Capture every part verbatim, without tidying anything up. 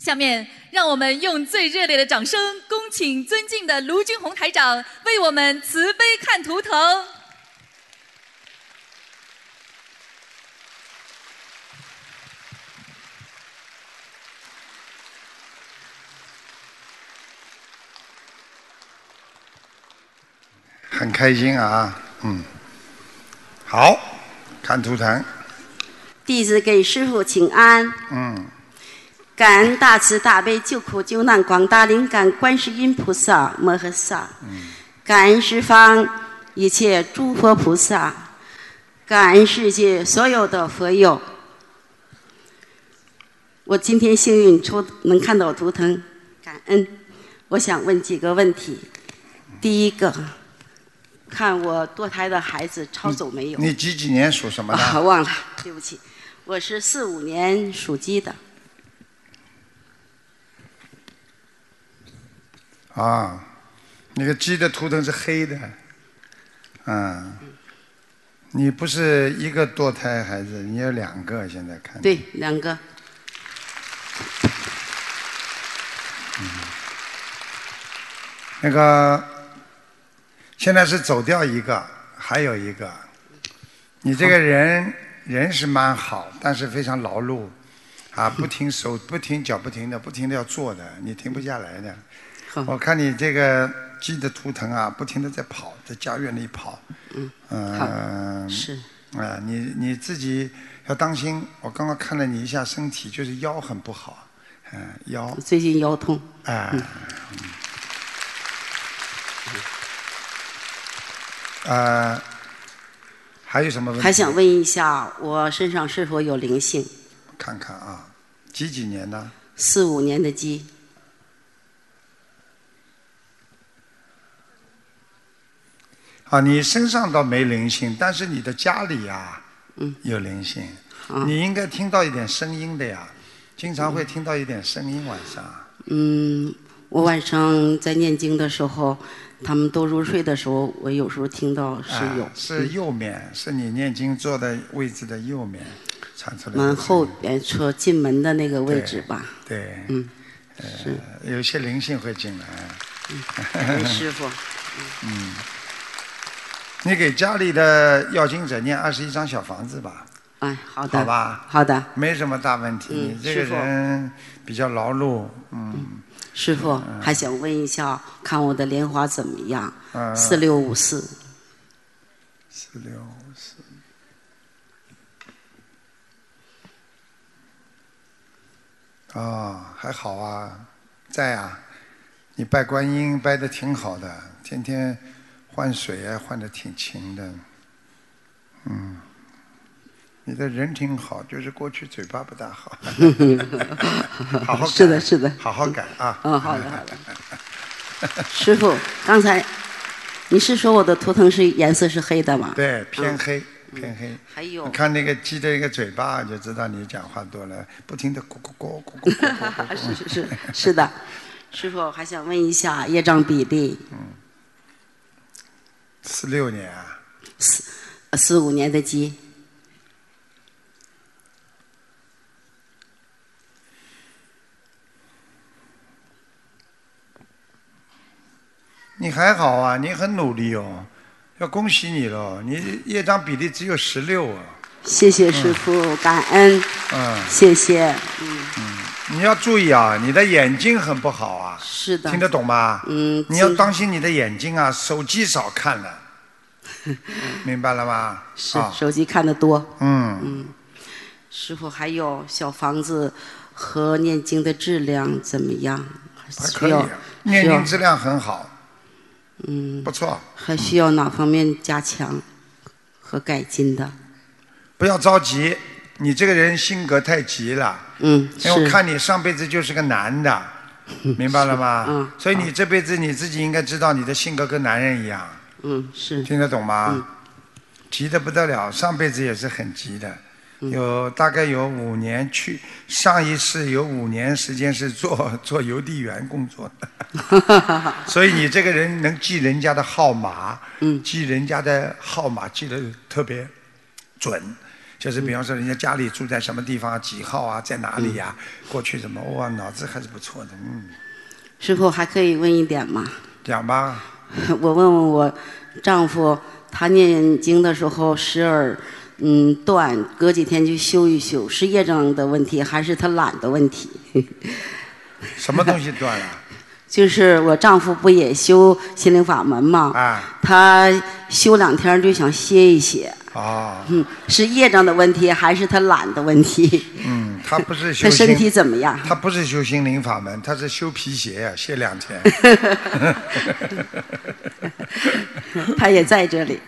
下面，让我们用最热烈的掌声，恭请尊敬的卢军红台长为我们慈悲看图腾。 很开心啊，嗯，好，看图腾。 弟子给师父请安。 嗯。 感恩大慈大悲救苦救难广大灵感观世音菩萨摩诃萨，感恩十方一切诸佛菩萨，感恩世界所有的佛友。我今天幸运抽能看到图腾，感恩。我想问几个问题。第一个，看我堕胎的孩子超走没有？ 你, 你几几年属什么的？ 啊，忘了，对不起，我是四五年属鸡的。 啊，那个鸡的图腾是黑的，嗯，你不是一个堕胎孩子，你有两个，现在看。 对，两个。 嗯，那个现在是走掉一个，还有一个，你这个人人是蛮好，但是非常劳碌，啊，不停手不停脚不停的，不停的要做的，你停不下来的。我看你这个鸡的图腾啊，不停的在跑，在家院里跑。 嗯。 嗯。 是。 啊，你你自己要当心。我刚刚看了你一下身体，就是腰很不好，嗯，腰。 最近腰痛。 哎。嗯。呃，还有什么问题？ 还想问一下，我身上是否有灵性？ 看看啊，几几年的？ 四五年的鸡。 啊，你身上倒没灵性，但是你的家里啊， 嗯， 有灵性。 啊、 你应该听到一点声音的呀，经常会听到一点声音晚上。 嗯，我晚上在念经的时候，他们都入睡的时候，我有时候听到是有。 啊、是右面，是你念经坐的位置的右面传出来的。 门后边说进门的那个位置吧。 对。对嗯。 呃、 是。 有些灵性会进来。 嗯。感恩师父。 嗯。嗯，你给家里的要经者念二十一张小房子吧。 哎，好的。 好吧。 好的。 没什么大问题。 嗯、 你这个人比较劳碌，嗯。嗯师父、嗯、还想问一下，看我的莲花怎么样？ 嗯。 四六五四。 四六五四。哦，还好啊，在啊。你拜观音拜得挺好的，天天换水啊，换得挺勤的。嗯，你的人挺好，就是过去嘴巴不大好。好好改。 是的，是的。 好好改啊。 嗯，好的，好的。师父，刚才你是说我的图腾是颜色是黑的吗？ 对，偏黑，嗯、偏黑。 还有。 你看那个鸡的一个嘴巴，就知道你讲话多了，不停的咕咕咕咕咕咕咕咕。 是是是是的。师父还想问一下业障比例。 嗯。四六年啊。 四四五年的鸡。 你还好啊，你很努力哦，要恭喜你了，你业障比例只有十六啊。 谢谢师父，嗯、感恩。 嗯。 谢谢。嗯。 嗯，你要注意啊，你的眼睛很不好啊。 是的。 听得懂吗？ 嗯。 你要当心你的眼睛啊，手机少看了。明白了吗？ 是，啊、手机看得多。 嗯。 嗯。师父，还有小房子和念经的质量怎么样？ 还可以，念经质量很好。 嗯。 不错。 还需要哪方面加强和改进的？ 不要着急，你这个人性格太急了。 嗯。 因为我看你上辈子就是个男的，明白了吗？ 嗯。 所以你这辈子你自己应该知道，你的性格跟男人一样。 嗯，是。 听得懂吗？ 嗯。 急得不得了，上辈子也是很急的。有大概有五年去，上一世有五年时间是做做邮递员工作的，所以你这个人能记人家的号码， 嗯， 记人家的号码记得特别准。 就是比方说人家家里住在什么地方，几号啊，在哪里呀、啊？过去怎么哇，脑子还是不错的，嗯。 师傅还可以问一点吗？ 讲吧。 我问问我丈夫，他念经的时候时而嗯断，隔几天就修一修，是业障的问题还是他懒的问题？ 什么东西断了？ 就是我丈夫不也修心灵法门吗？ 啊。 他修两天就想歇一歇。 哦。 嗯，是业障的问题还是他懒的问题？ 嗯，他不是修。 他身体怎么样？ 他不是修心灵法门，他是修皮鞋呀、啊，歇两天。 他也在这里。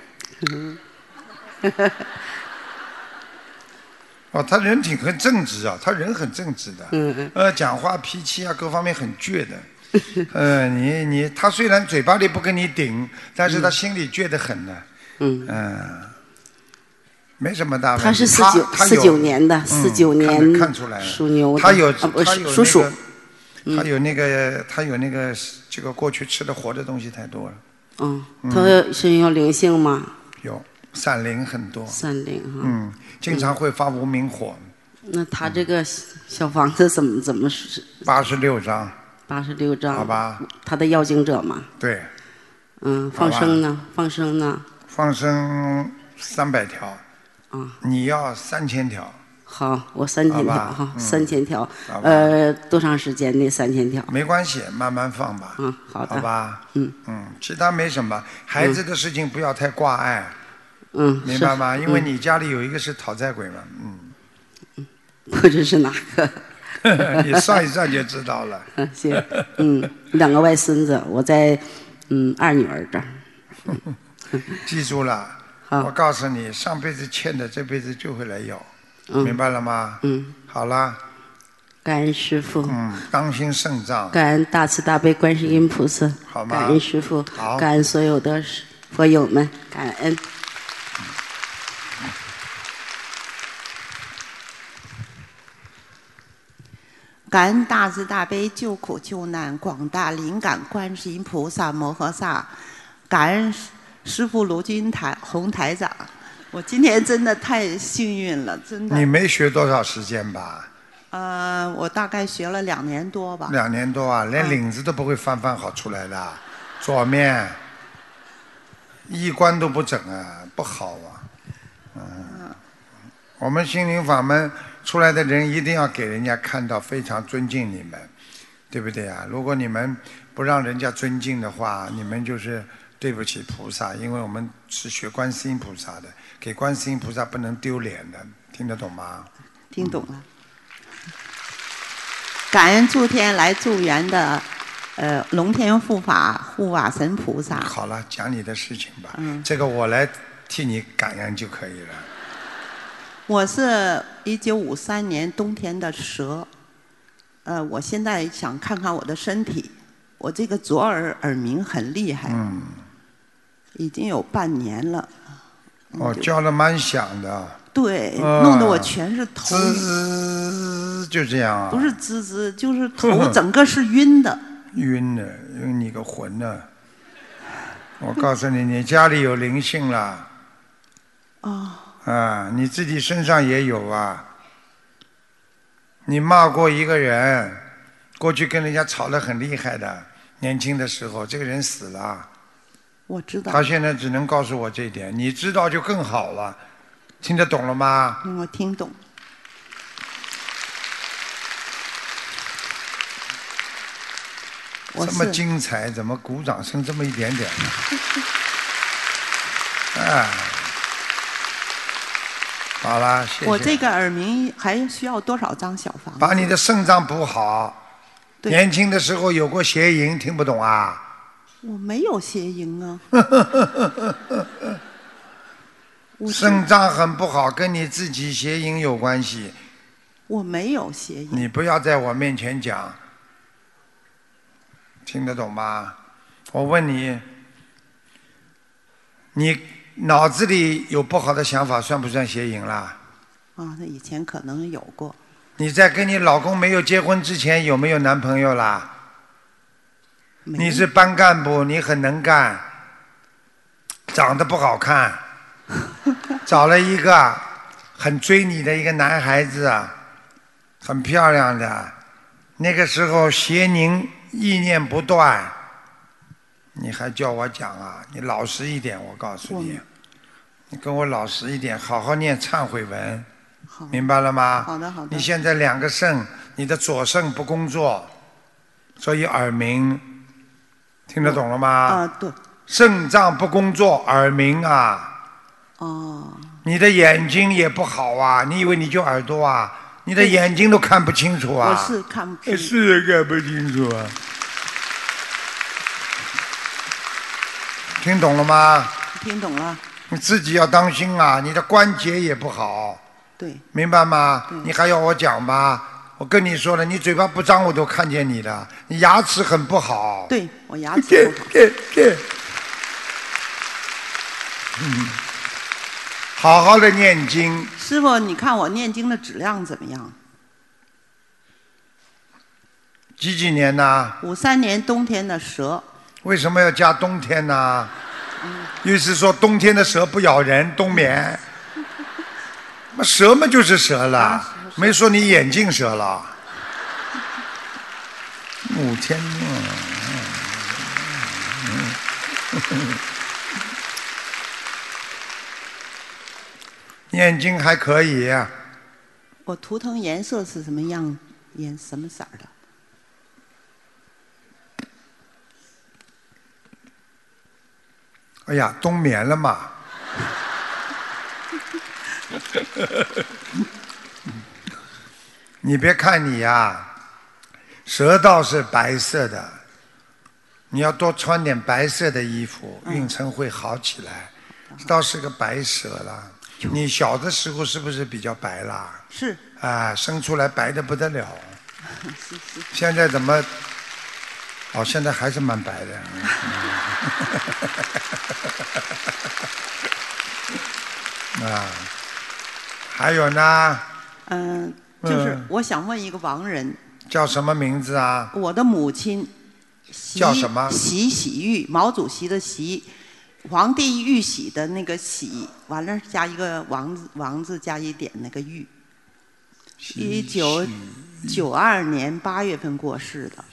哦，他人挺很正直啊，他人很正直的。 嗯嗯。 呃，讲话脾气啊，各方面很倔的。呃，你你他虽然嘴巴里不跟你顶，但是他心里倔得很呢。 嗯。 嗯、呃。没什么大问题。 他是四九四九年的，四九年、 嗯、看, 看出来了， 属牛的。 他有， 啊、不他有、那个、 属鼠。 他有那个，他有那个，这个过去吃的活的东西太多了。 嗯，他身上灵性吗？ 有，闪灵很多。 闪灵哈。 嗯，经常会发无名火。 嗯、那他这个小房子怎么怎么是？ 八十六张。 八十六张。 好吧。 他的要经者嘛。 对。 嗯，放生呢？放生呢？ 放生三百条。 啊， 你要三千条。 好，我三千条哈， 嗯、 三千条。呃，多长时间那三千条？ 没关系，慢慢放吧。 嗯，好的。 好吧。 嗯嗯，其他没什么，孩子的事情不要太挂碍。 嗯。 明白吗？因为你家里有一个是讨债鬼嘛，嗯。 嗯。不知是哪个。 你算一算就知道了。 嗯，行。嗯，两个外孙子，我在嗯二女儿这儿。 记住了。我告诉你，上辈子欠的，这辈子就会来要，嗯、明白了吗？ 嗯。 好了。 感恩师父。 嗯，当心肾脏。 感恩大慈大悲观世音菩萨。 好吗？ 感恩师父。 好。 感恩所有的佛友们，感恩。 感恩大慈大悲救苦救难广大灵感观世音菩萨摩诃萨，感恩师父卢军台洪台长，我今天真的太幸运了，真的。 你没学多少时间吧？ 呃，我大概学了两年多吧。 两年多啊，连领子都不会翻翻好出来的，嗯、左面衣冠都不整啊，不好啊。嗯，嗯我们心灵法门出来的人一定要给人家看到非常尊敬你们，对不对啊？如果你们不让人家尊敬的话，你们就是对不起菩萨，因为我们是学观世音菩萨的，给观世音菩萨不能丢脸的，听得懂吗？ 听懂了。嗯、感恩诸天来助缘的，呃，龙天护法护法神菩萨。 好了，讲你的事情吧， 嗯、 这个我来替你感恩就可以了。 我是一九五三年冬天的蛇，呃，我现在想看看我的身体，我这个左耳耳鸣很厉害， 嗯， 已经有半年了。 哦，叫的蛮响的。 对， 呃、 弄得我全是头。 滋，就这样啊？ 不是滋滋，就是头整个是晕的。 晕的，晕你个魂呢！我告诉你，你家里有灵性了。 哦。 啊，你自己身上也有啊！你骂过一个人，过去跟人家吵得很厉害的，年轻的时候，这个人死了。 我知道。 他现在只能告诉我这一点，你知道就更好了，听得懂了吗？ 嗯，我听懂。 这么精彩，怎么鼓掌声这么一点点呢？啊！好了，谢谢。 我这个耳鸣还需要多少张小房子？ 把你的肾脏补好。年轻的时候有过邪淫，听不懂啊？ 我没有邪淫啊。 肾脏很不好，跟你自己邪淫有关系。 我没有邪淫。 你不要在我面前讲，听得懂吗？我问你，你脑子里有不好的想法，算不算邪淫啦？ 啊，那以前可能有过。 你在跟你老公没有结婚之前有没有男朋友啦？你是班干部，你很能干，长得不好看，找了一个很追你的一个男孩子啊，很漂亮的，那个时候邪宁意念不断，你还叫我讲啊？你老实一点，我告诉你，你跟我老实一点，好好念忏悔文，明白了吗？ 好的好的。 你现在两个肾，你的左肾不工作，所以耳鸣，听得懂了吗？ 啊，对。 肾脏不工作，耳鸣啊。 哦。 你的眼睛也不好啊，你以为你就耳朵啊？你的眼睛都看不清楚啊。 我是看不清。 是看不清楚啊。听懂了吗？ 听懂了。 你自己要当心啊，你的关节也不好。 对。 明白吗？你还要我讲吗？我跟你说了，你嘴巴不张我都看见你的，你牙齿很不好。 对，我牙齿不好。 对对。嗯，好好的念经。 师父，你看我念经的质量怎么样？ 几几年呢？ 五三年冬天的蛇。 为什么要加冬天呢？嗯、意思说冬天的蛇不咬人，冬眠。那蛇嘛就是蛇了，啊、没说你眼镜蛇了。五天命。念经还可以、啊。 我图腾颜色是什么样？颜什么色的？ 哎呀，冬眠了嘛。你别看你呀、啊，蛇倒是白色的，你要多穿点白色的衣服，运程会好起来。倒是个白蛇了。你小的时候是不是比较白啦？ 是。 啊，生出来白的不得了。 是是。 现在怎么？哦，现在还是蛮白的。啊，还有呢？ 嗯，就是我想问一个亡人。 叫什么名字啊？ 我的母亲。 叫什么？ 习喜玉，毛主席的习。皇帝玉玺的那个玺，完了加一个王字，王字加一点那个玉。一九九二年八月份过世的。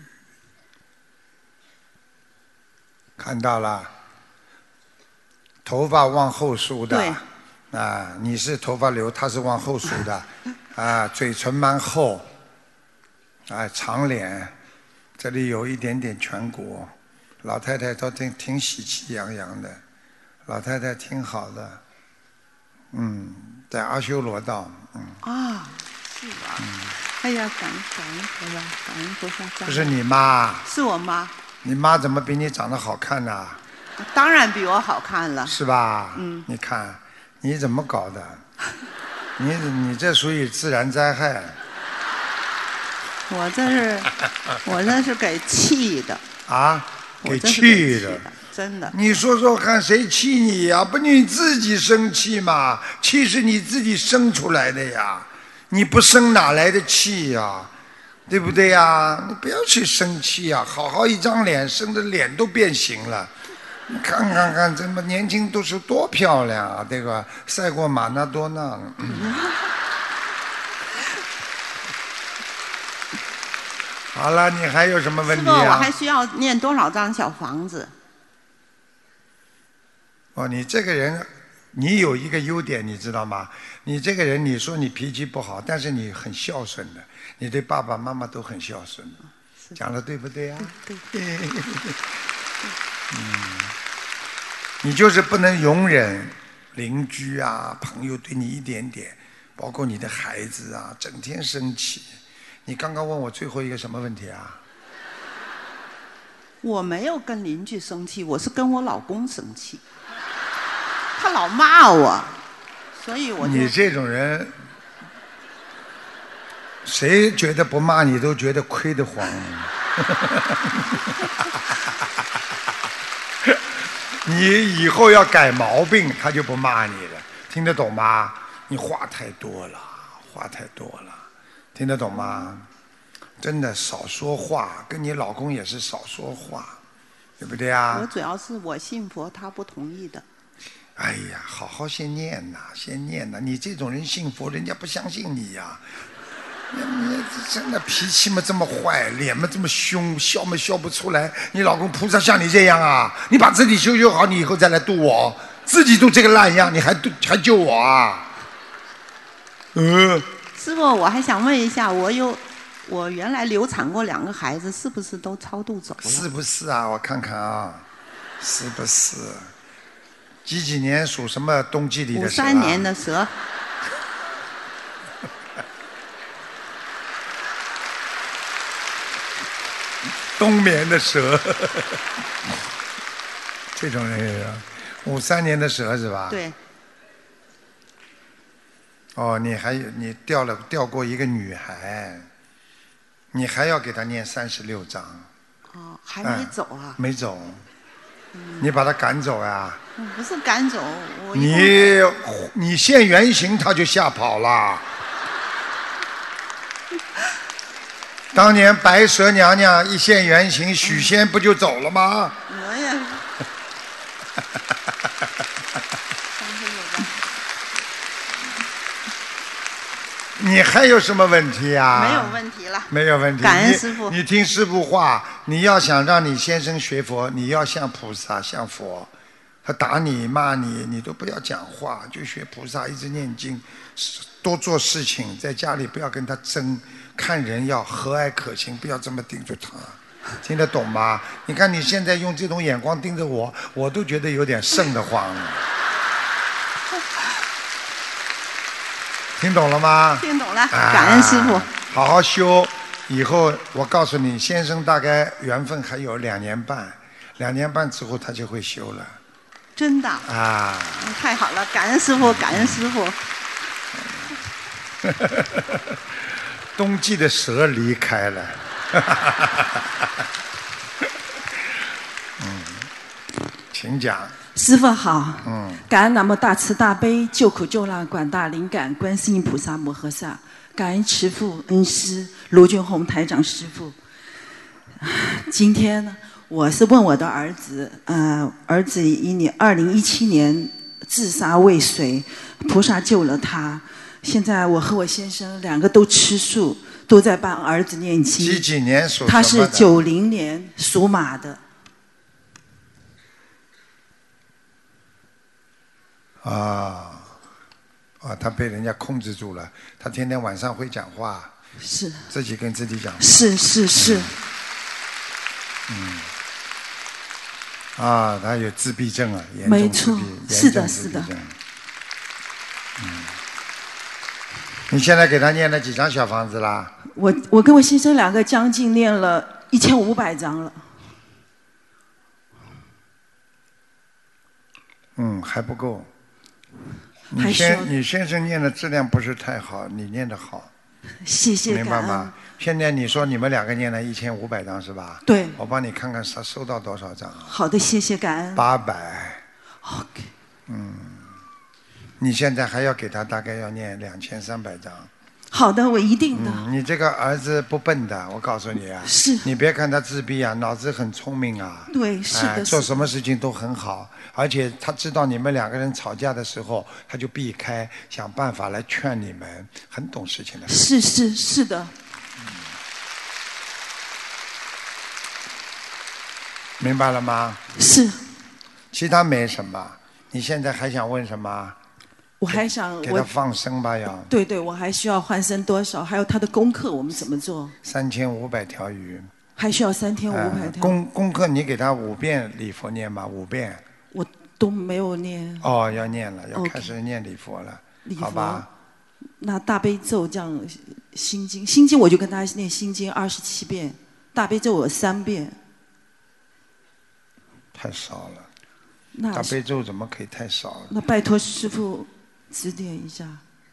看到了，头发往后梳的。 对。 啊，你是头发留，他是往后梳的。啊，嘴唇蛮厚。啊，长脸，这里有一点点颧骨。老太太都挺挺喜气洋洋的，老太太挺好的，嗯，在阿修罗道，嗯。 啊，是吧？嗯、哎呀，感恩感恩菩萨，感恩菩萨。 不是你妈？ 是我妈。 你妈怎么比你长得好看呢？ 当然比我好看了。 是吧？ 嗯。 你看，你怎么搞的？你你这属于自然灾害。 我这是，我这是给气的。 啊？给气的， 真的。 你说说看，谁气你呀？不，你自己生气嘛？气是你自己生出来的呀，你不生哪来的气呀？对不对呀？你不要去生气呀，好好一张脸，生的脸都变形了。你看看看，这么年轻都是多漂亮啊，对吧？赛过马拉多纳。嗯好了，你还有什么问题啊？ 师父，我还需要念多少张小房子？ 哦，你这个人，你有一个优点，你知道吗？你这个人，你说你脾气不好，但是你很孝顺的，你对爸爸妈妈都很孝顺的，讲的对不对呀、啊？ 对对。 嗯，你就是不能容忍邻居啊、朋友对你一点点，包括你的孩子啊，整天生气。你刚刚问我最后一个什么问题啊？ 我没有跟邻居生气，我是跟我老公生气，他老骂我，所以我就。 你这种人，谁觉得不骂你都觉得亏得慌。你以后要改毛病，他就不骂你了，听得懂吗？你话太多了，话太多了。听得懂吗？真的少说话，跟你老公也是少说话，对不对啊？ 我主要是我信佛，他不同意的。 哎呀，好好先念呐，先念呐！你这种人信佛，人家不相信你呀、你你真的脾气嘛这么坏，脸嘛这么凶，笑嘛笑不出来。你老公菩萨像你这样啊？你把自己修修好，你以后再来度我。自己都这个烂样，你还度还救我啊？嗯。 师傅，我还想问一下，我有我原来流产过两个孩子，是不是都超度走了？ 是不是啊？我看看啊，是不是？几几年属什么冬季里的蛇、啊？ 五三年的蛇。 冬眠的蛇，这种人也有。五三年的蛇是吧？ 对。 哦，你还有你掉了掉过一个女孩，你还要给她念三十六章。 哦，还没走啊？ 嗯、没走。嗯、你把她赶走呀、 啊？不是赶走，我你你现原形，她就吓跑了。当年白蛇娘娘一现原形，许仙不就走了吗？ 我也。 你还有什么问题啊？ 没有问题了。 没有问题。 感恩师父。 你, 你听师父话，你要想让你先生学佛，你要像菩萨，像佛。他打你骂你，你都不要讲话，就学菩萨，一直念经，多做事情，在家里不要跟他争。看人要和蔼可亲，不要这么盯着他，听得懂吗？你看你现在用这种眼光盯着我，我都觉得有点瘆得慌。听懂了吗？ 听懂了，感恩师父。 啊、好好修，以后我告诉你，先生大概缘分还有两年半，两年半之后他就会修了。 真的？ 啊！ 太好了，感恩师父，感恩师父。 冬季的蛇离开了。嗯，请讲。 师父好。 嗯。 感恩南无大慈大悲救苦救难广大灵感观世音菩萨摩诃萨，感恩慈父恩师卢军宏台长师父。今天呢，我是问我的儿子，呃，儿子一年二零一七年自杀未遂，菩萨救了他。现在我和我先生两个都吃素，都在帮儿子念经。 几几年属什么的？ 他是九零年属马的。 啊，啊，他被人家控制住了。他天天晚上会讲话。 是。 自己跟自己讲话。 是是是。 嗯。啊，他有自闭症啊，严没错， 重自闭， 是的，是的。 嗯。你现在给他念了几张小房子啦？ 我我跟我先生两个将近念了一千五百张了。 嗯，还不够。你先你先生念的质量不是太好，你念的好。 谢谢。 明白吗？现在你说你们两个念了一千五百张是吧？ 对。 我帮你看看他收到多少张。 好的，谢谢感恩。 八百。 OK。 嗯。你现在还要给他大概要念两千三百张。 好的，我一定的、 嗯。你这个儿子不笨的，我告诉你啊。 是。 你别看他自闭啊，脑子很聪明啊。 对，是的。 哎、做什么事情都很好，而且他知道你们两个人吵架的时候，他就避开，想办法来劝你们，很懂事情的。 是是是的。 嗯、明白了吗？ 是。 其他没什么。你现在还想问什么？ 我还想给他放生吧，要。 对对，我还需要换生多少？还有他的功课我们怎么做？ 三千五百条鱼。 还需要三千五百条。 功功课你给他五遍礼佛念吧，五遍。 我都没有念。 哦，要念了，要开始念礼佛了，好吧？ 那大悲咒这样，心经，心经我就跟他念心经二十七遍，大悲咒我三遍。 太少了。 那大悲咒怎么可以太少了？ 那拜托师父指点一下。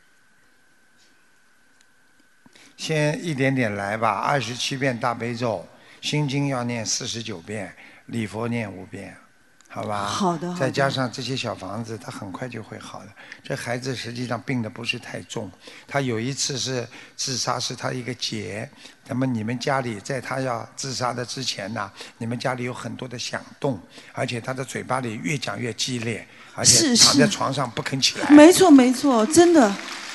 先一点点来吧，二十七遍大悲咒，心经要念四十九遍，礼佛念五遍。 好吧？ 好的。好的再加上这些小房子，他很快就会好的。这孩子实际上病的不是太重，他有一次是自杀，是他一个劫。那么你们家里在他要自杀的之前呢，你们家里有很多的响动，而且他的嘴巴里越讲越激烈，而且躺在床上不肯起来。 没错没错，真的。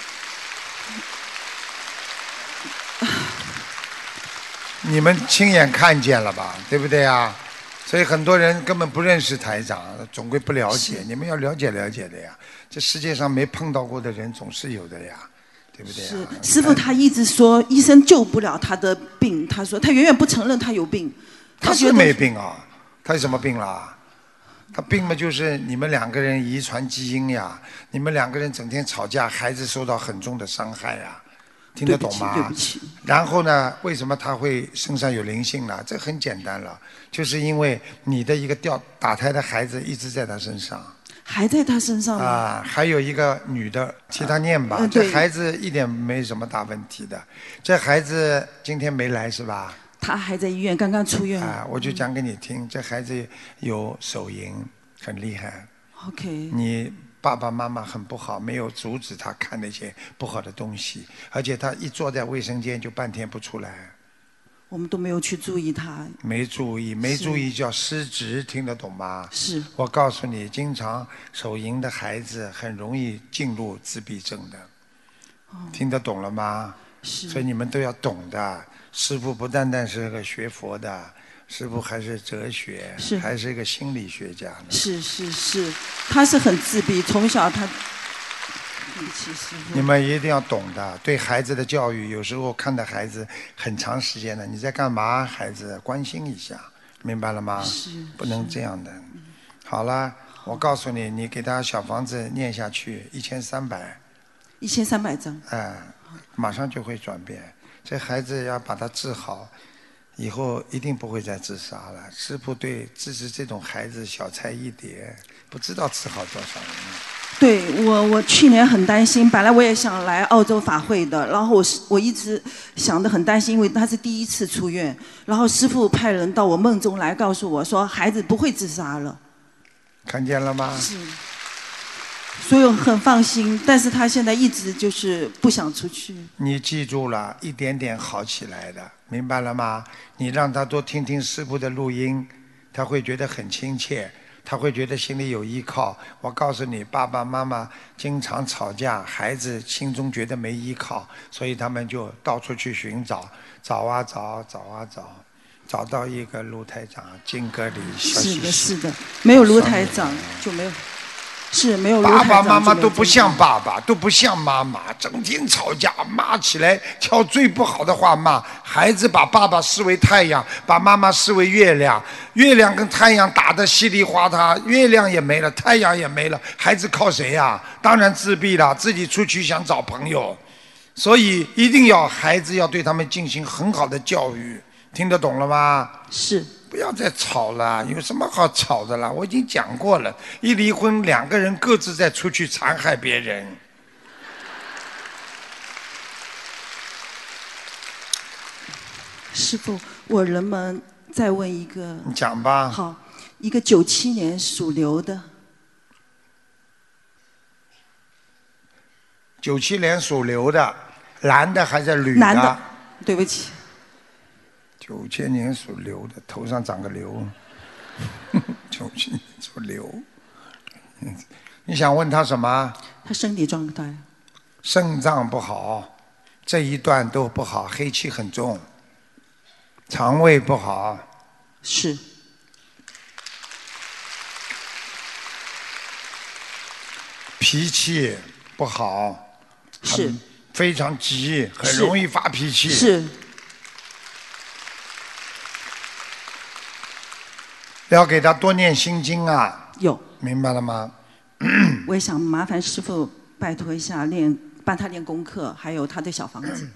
你们亲眼看见了吧，对不对啊？所以很多人根本不认识台长，总归不了解。你们要了解了解的呀。这世界上没碰到过的人总是有的呀，对不对呀？ 是师父他一直说医生救不了他的病，他说他远远不承认他有病。 他是没病啊，他有什么病啦？他病嘛就是你们两个人遗传基因呀，你们两个人整天吵架，孩子受到很重的伤害呀。听得懂吗？ 对不起，对不起。 然后呢，为什么他会身上有灵性呢？这很简单了，就是因为你的一个掉打胎的孩子一直在他身上。 还在他身上吗？ 啊，还有一个女的，替他念吧。 呃、 这孩子一点没什么大问题的。这孩子今天没来是吧？ 他还在医院，刚刚出院。 啊，我就讲给你听，嗯、这孩子有手淫，很厉害。 OK。 你。爸爸妈妈很不好，没有阻止他看那些不好的东西，而且他一坐在卫生间就半天不出来。 我们都没有去注意他。 没注意，没注意叫失职，听得懂吗？ 是。 我告诉你，经常手淫的孩子很容易进入自闭症的。哦、听得懂了吗？ 是。 所以你们都要懂的。师父不单单是个学佛的。师父还是哲学， 是还是一个心理学家呢。 是是是，他是很自闭，从小他。对不起，师父。 你们一定要懂的，对孩子的教育，有时候看到孩子很长时间了，你在干嘛？孩子关心一下，明白了吗？ 是。 不能这样的。好了，我告诉你，你给他小房子念下去，一千三百。 一千三百张。 哎，马上就会转变。这孩子要把他治好。以后一定不会再自杀了。师父对支持这种孩子小菜一碟，不知道治好多少人。 对我，我去年很担心，本来我也想来澳洲法会的，然后我我一直想得很担心，因为他是第一次出院，然后师父派人到我梦中来告诉我说，孩子不会自杀了。 看见了吗？ 是。所以我很放心，但是他现在一直就是不想出去。 你记住了，一点点好起来的，明白了吗？你让他多听听师父的录音，他会觉得很亲切，他会觉得心里有依靠。我告诉你，爸爸妈妈经常吵架，孩子心中觉得没依靠，所以他们就到处去寻找，找啊找，找啊找，找到一个卢台长金阁里。 是的，是的，没有卢台长就没有。是没有爸爸妈妈都不像爸爸，都不像妈妈，整天吵架，骂起来挑最不好的话骂。孩子把爸爸视为太阳，把妈妈视为月亮，月亮跟太阳打得稀里哗啦，月亮也没了，太阳也没了，孩子靠谁呀？当然自闭了，自己出去想找朋友。所以一定要孩子要对他们进行很好的教育，听得懂了吗？ 是。 不要再吵了，有什么好吵的啦？我已经讲过了，一离婚两个人各自再出去残害别人。 师父，我能不能再问一个？ 你讲吧。 好，一个九七年属牛的。 九七年属牛的，男的还是女的？ 男的，对不起。 九七年属牛的，头上长个瘤。九七年属牛，你想问他什么？ 他身体状态。 肾脏不好，这一段都不好，黑气很重。肠胃不好。 是。 脾气不好。 是。 非常急，很容易发脾气。 是。 要给他多念心经啊！ 有， 明白了吗？ 我也想麻烦师父拜托一下，练帮他练功课，还有他的小房子。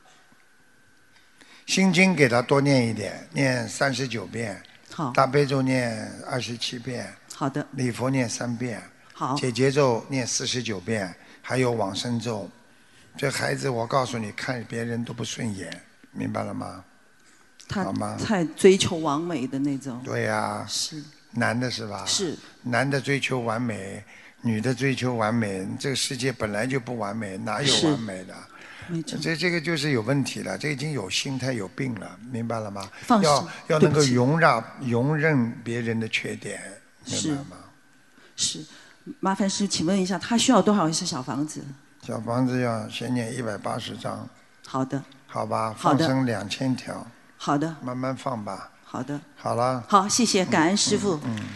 心经给他多念一点，念三十九遍。 好。 大悲咒念二十七遍。 好的。 礼佛念三遍。 好。 解结咒念四十九遍，还有往生咒。这孩子，我告诉你，看别人都不顺眼，明白了吗？ 他太追求完美的那种。 对呀、啊。 是。 男的是吧？ 是。 男的追求完美，女的追求完美，这个世界本来就不完美，哪有完美的？ 没错。 这这个就是有问题了，这已经有心态有病了，明白了吗？ 放要要能够对不起容让容忍别人的缺点，明白吗？ 是，麻烦师，请问一下，他需要多少是小房子？ 小房子要先念一百八十章。 好的。 好吧， 好的放生两千条。 好的。 慢慢放吧。 好的。 好了。 好，谢谢，感恩师父。 嗯。嗯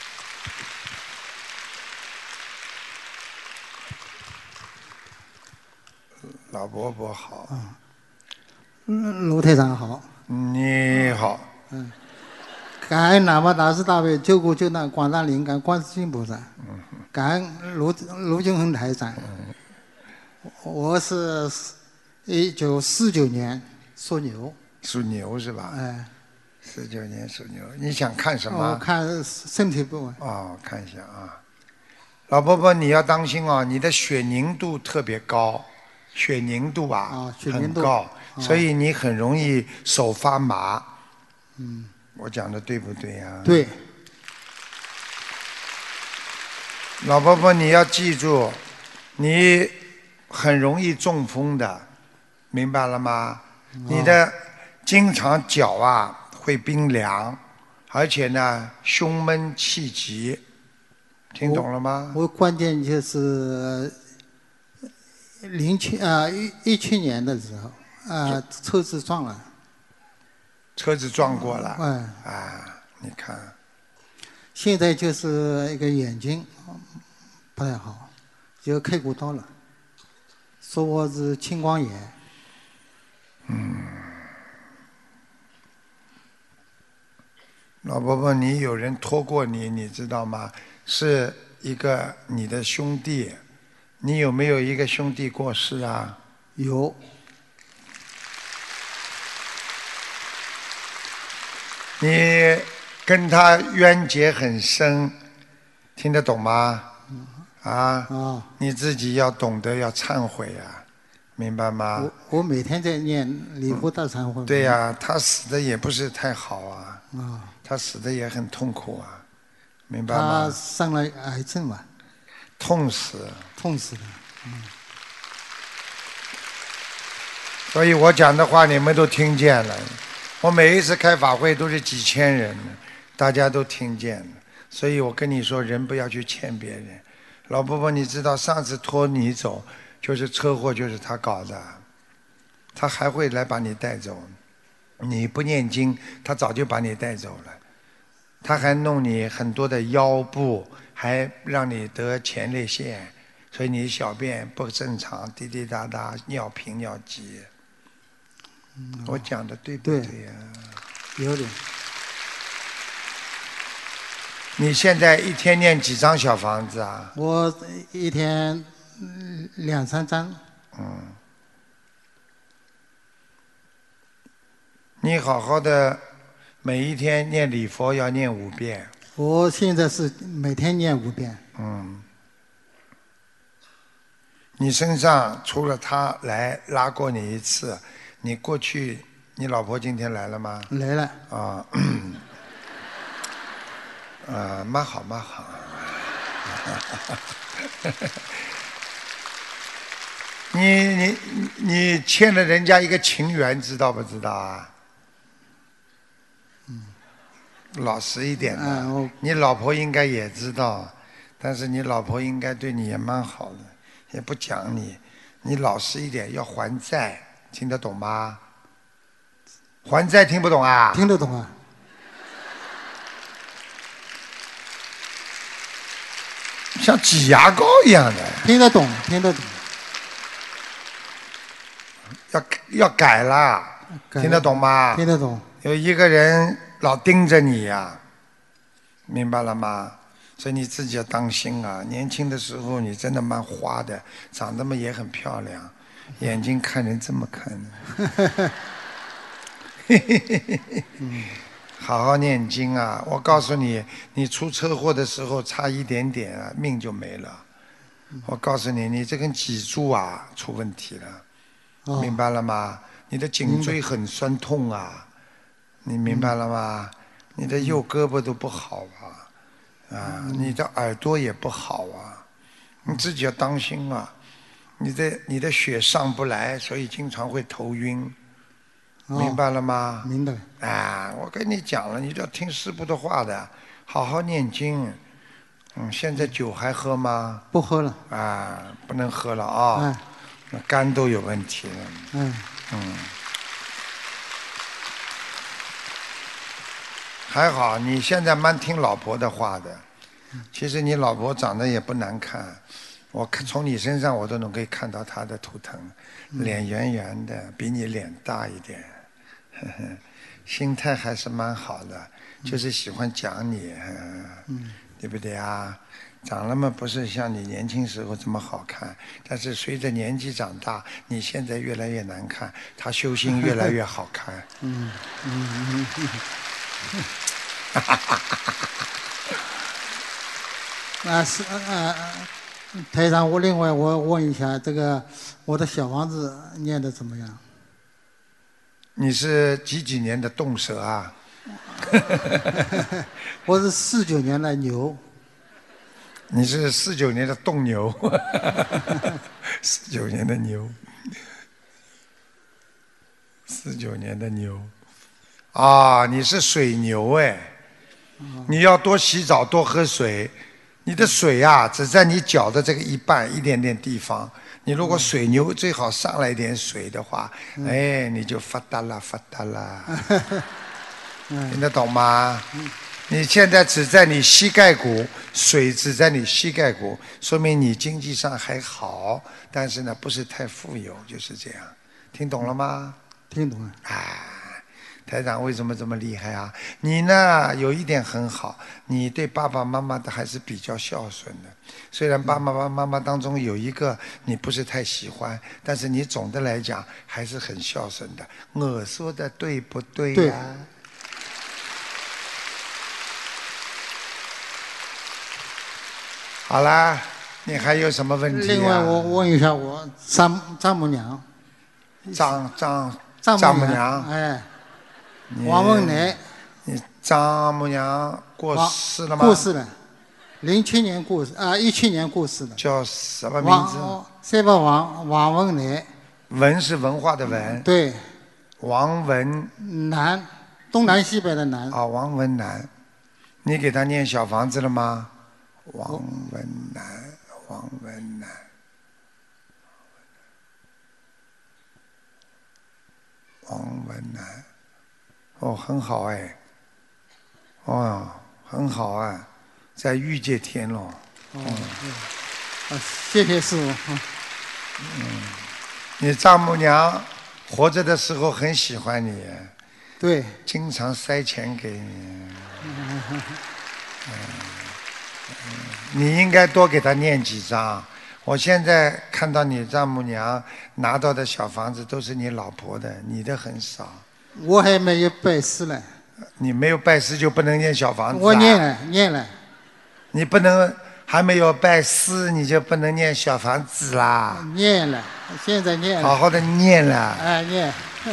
嗯老伯伯好。 嗯，卢台长好。 你好。 嗯。感恩南无大慈大悲救苦救难广大灵感观世音菩萨。 嗯。 感恩卢卢俊宏台长。 嗯。 我是一九四九年属牛。 属牛是吧？ 哎。 四九年属牛，你想看什么？ 我看身体部位。 哦，看一下啊。老伯伯，你要当心哦，你的血凝度特别高，血凝度啊， 啊血凝度很高， 啊所以你很容易手发麻。 嗯。 我讲的对不对呀？ 对。 老伯伯，你要记住，你很容易中风的，明白了吗？你的经常脚啊会冰凉，而且呢胸闷气急，听懂了吗？ 我关键就是零七啊一一七年的时候啊车子撞了。 车子撞过了。 嗯。 啊，你看。 现在就是一个眼睛不太好，就开过刀了，说我是青光眼。 嗯。老伯伯，你有人托过你，你知道吗？是一个你的兄弟，你有没有一个兄弟过世啊？ 有。 你跟他冤结很深，听得懂吗？啊？ 啊。 你自己要懂得要忏悔啊，明白吗？ 我我每天在念礼佛大忏悔。 对呀、啊，他死的也不是太好啊。 啊。 他死的也很痛苦啊，明白吗？ 他生了癌症嘛。 痛死。 痛死的。嗯。 所以我讲的话你们都听见了。我每一次开法会都是几千人，大家都听见了。所以我跟你说，人不要去欠别人。老伯伯，你知道上次拖你走，就是车祸，就是他搞的。他还会来把你带走。你不念经，他早就把你带走了。他还弄你很多的腰部，还让你得前列腺，所以你小便不正常，滴滴答答，尿频尿急。嗯、我讲的对不对呀、 啊？有点。 你现在一天念几张小房子啊？ 我一天两三张。 嗯。你好好的，每一天念礼佛要念五遍。 我现在是每天念五遍。 嗯。你身上除了他来拉过你一次，你过去，你老婆今天来了吗？ 来了。 啊。啊，蛮好蛮好。你你你欠了人家一个情缘，知道不知道啊？ 嗯。 老实一点的。 嗯、 你老婆应该也知道，但是你老婆应该对你也蛮好的，也不讲你。你老实一点，要还债，听得懂吗？还债听不懂啊？ 听得懂啊。 像挤牙膏一样的。 听得懂，听得懂。 要要改啦，听得懂吗？ 听得懂。 有一个人老盯着你呀、啊，明白了吗？所以你自己要当心啊！年轻的时候你真的蛮花的，长得嘛也很漂亮，眼睛看人这么看的。嗯好好念经啊！我告诉你，你出车祸的时候差一点点啊，命就没了。我告诉你，你这根脊柱啊出问题了，哦、明白了吗？你的颈椎很酸痛啊，你明白了吗？你的右胳膊都不好啊， 啊，你的耳朵也不好啊，你自己要当心啊。你的你的血上不来，所以经常会头晕， 哦、 明白了吗？ 明白。 啊，我跟你讲了，你都要听师父的话的，好好念经。嗯，现在酒还喝吗？ 不喝了。 啊，不能喝了啊， 哎、 那肝都有问题了。 嗯嗯，还好，你现在蛮听老婆的话的。其实你老婆长得也不难看。我看从你身上我都能可以看到她的图腾，脸圆圆的，比你脸大一点，呵呵，心态还是蛮好的，就是喜欢讲你，嗯，对不对啊？长了嘛不是像你年轻时候这么好看，但是随着年纪长大，你现在越来越难看，他修心越来越好看。 嗯嗯嗯嗯。啊是啊。台长，我另外我问一下，这个我的小房子念得怎么样？ 你是几几年的动蛇啊？ 我是四九年的牛。 你是四九年的动牛，四九年的牛，四九年的牛，啊，你是水牛哎，你要多洗澡，多喝水。你的水啊，只在你脚的这个一半一点点地方。你如果水牛最好上来一点水的话，嗯、哎，你就发达了，发达了。听得懂吗？嗯、你现在只在你膝盖骨，水只在你膝盖骨，说明你经济上还好，但是呢，不是太富有，就是这样。听懂了吗？ 听懂了。 哎。台长为什么这么厉害啊？你呢有一点很好，你对爸爸妈妈的还是比较孝顺的。虽然爸爸妈妈当中有一个你不是太喜欢，但是你总的来讲还是很孝顺的。我说的对不对呀、啊？好啦，你还有什么问题、啊？ 另外，我问一下我丈丈母娘。 丈丈丈母娘。 哎。王文乃， 你丈母娘过世了吗？ 过世了，零七年过世啊，一七年过世的。 叫什么名字？ 三个王，王文乃。 文是文化的文。 对。 王文南，东南西北的南。 啊，王文南，你给他念小房子了吗？王文南，王文南。王文南。哦，很好哎，哦，很好啊，在欲界天喽。 哦，嗯，啊，谢谢师傅。 嗯，你丈母娘活着的时候很喜欢你。 对。 经常塞钱给你。嗯嗯、你应该多给她念几张。我现在看到你丈母娘拿到的小房子都是你老婆的，你的很少。 我还没有拜师呢。 你没有拜师就不能念小房子、啊？ 我念了，念了。 你不能还没有拜师，你就不能念小房子啦？ 念了，现在念了。 好好的念了。 哎，念。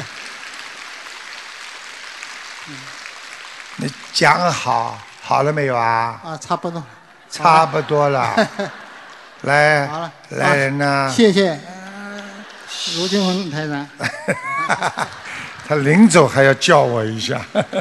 你讲好，好了没有啊？ 啊，差不多。 差不多了。来， 好了， 来人呐！ 谢谢，呃、卢金红台长。 他临走还要叫我一下。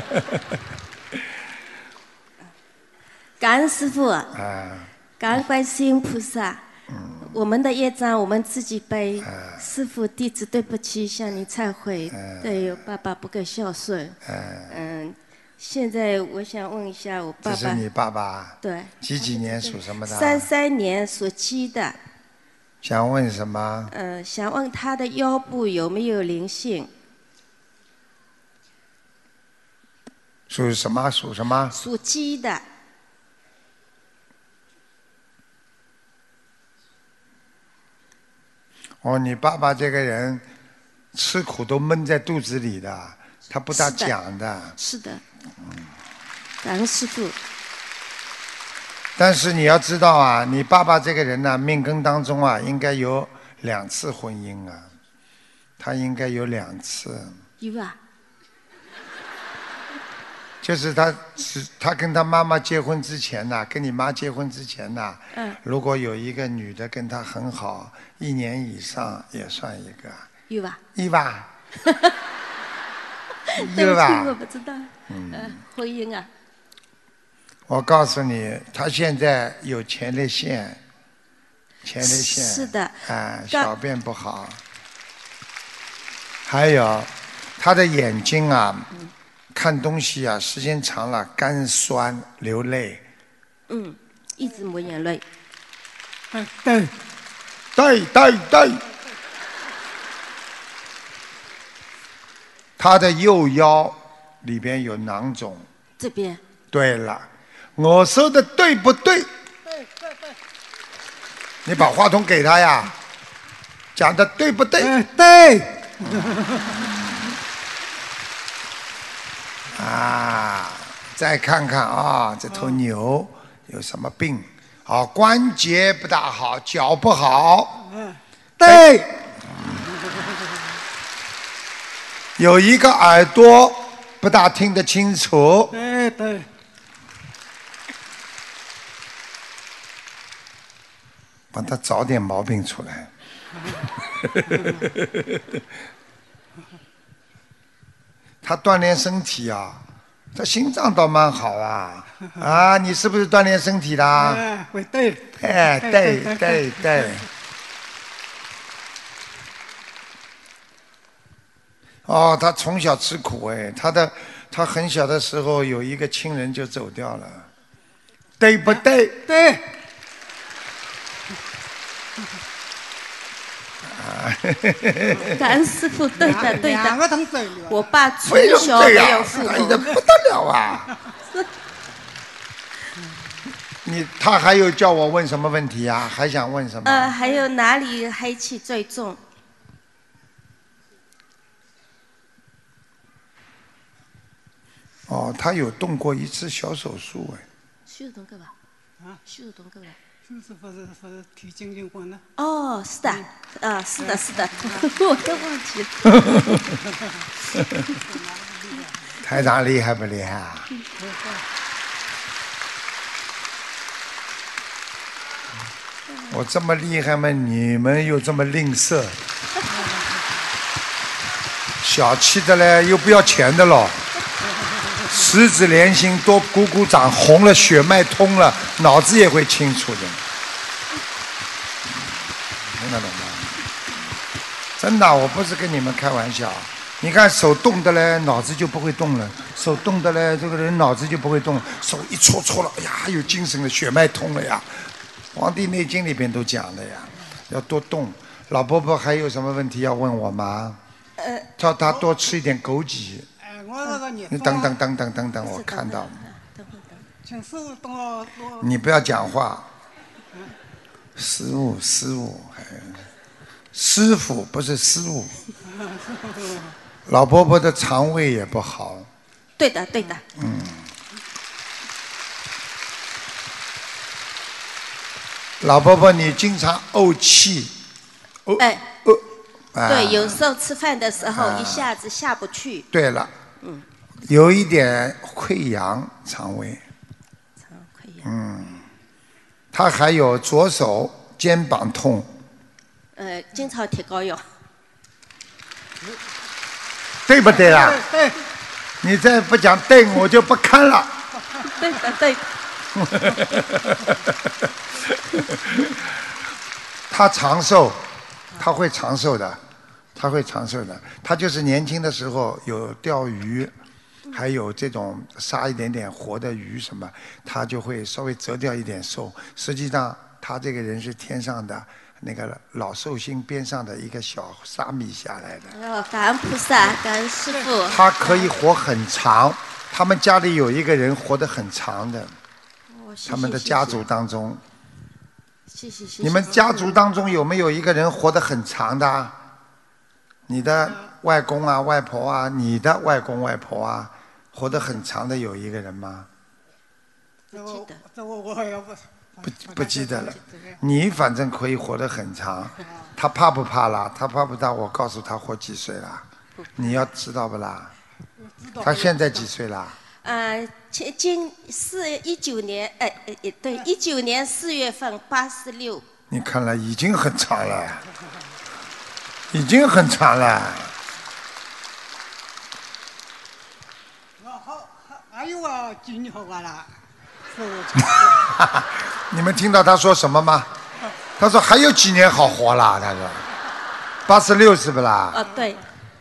感恩师父， 啊， 感恩观世音菩萨。嗯、我们的业障我们自己背。啊、师父，弟子对不起，向您忏悔，啊、对爸爸不够孝顺。啊、嗯，现在我想问一下我爸爸。 这是你爸爸？ 对。 几几年属什么的？ 三三年属鸡的。 想问什么？ 呃，想问他的腰部有没有灵性？ 属什么？属什么？ 属鸡的。 哦，你爸爸这个人吃苦都闷在肚子里的，他不大讲的。 是的。感恩师父。 但是你要知道啊，你爸爸这个人呢、啊，命根当中啊，应该有两次婚姻啊，他应该有两次。 有啊。 就是他是他跟他妈妈结婚之前呐、跟你妈结婚之前呐、 嗯， 如果有一个女的跟他很好，一年以上也算一个， 有吧？ 一吧？ 对不起， 有吧？ 我不知道。嗯，婚姻啊， 我告诉你，他现在有前列腺，前列腺是的， 啊， 刚小便不好，还有他的眼睛啊，看东西啊，时间长了干酸流泪。 嗯，一直抹眼泪。 哎，对， 对对对，他的右腰里边有囊肿。 这边对了，我说的对不对？ 对对对， 你把话筒给他呀，讲的对不对？ 哎对， 啊，再看看啊，这头牛有什么病？啊，关节不大好，脚不好。 嗯，对， 有一个耳朵不大听得清楚。 对对， 帮他找点毛病出来。他锻炼身体啊，他心脏倒蛮好啊。啊，你是不是锻炼身体的？ 哎，会对， 哎，对对对。哦，他从小吃苦哎，他的他很小的时候有一个亲人就走掉了，对不对？ 对， 感恩师傅，对的对的。 两个同对了。 我爸从非常小没对呀有父， 哎的母。 不得了啊！你他还有叫我问什么问题啊？还想问什么？ 呃，还有哪里黑气最重？ 哦，他有动过一次小手术哎。 修动个吧？ 啊， 修动个吧？ 就是不是不是提精灵魂呢？ 哦，是的，呃，是的，是的，我都忘记了。 台长厉害不厉害啊？我这么厉害吗？你们又这么吝啬，小气的嘞，又不要钱的咯。十指连心，多鼓鼓掌，红了血脉通了，脑子也会清楚的。听得懂吗？真的，我不是跟你们开玩笑。你看手动的嘞，脑子就不会动了；手动的嘞，这个人脑子就不会动了。手一搓搓了，哎呀，有精神了，血脉通了呀。《黄帝内经》里边都讲的呀，要多动。老伯伯还有什么问题要问我吗？ 呃， 叫他多吃一点枸杞。 哎，我这个你你等等等等等等，我看到了。 等会等。 请师傅等我我。 你不要讲话。失误失误，哎，师傅不是失误。老伯伯的肠胃也不好。 对的对的。 嗯。老伯伯，你经常怄气。 哦、哎。 哦。啊、 对，有时候吃饭的时候、 啊、 一下子下不去。 对了。 嗯。 有一点溃疡肠胃。 肠溃疡。 嗯。他还有左手肩膀痛。 呃，经常贴膏药。 对不对啦？ 对。 你再不讲对，我就不看了。 对的对。 他长寿，他会长寿的，他会长寿的。他就是年轻的时候有钓鱼，还有这种杀一点点活的鱼什么，他就会稍微折掉一点寿。实际上，他这个人是天上的那个老寿星边上的一个小沙弥下来的。 哦，感恩菩萨，感恩师父。 他可以活很长，他们家里有一个人活得很长的。他们的家族当中， 谢谢谢谢。 你们家族当中有没有一个人活得很长的？你的外公啊、外婆啊，你的外公外婆啊，活得很长的有一个人吗？ 不记得。 这我我也不不不记得了。你反正可以活得很长，他怕不怕啦？他怕不怕？我告诉他活几岁啦？你要知道不啦？他现在几岁啦？ 呃，今今四一九年，呃呃，对，一九年四月份八十六。 你看了已经很长了，已经很长了。 好，还有啊，几年好完了。 你们听到他说什么吗？他说还有几年好活了，他说八十六是不啦？ 哦，对。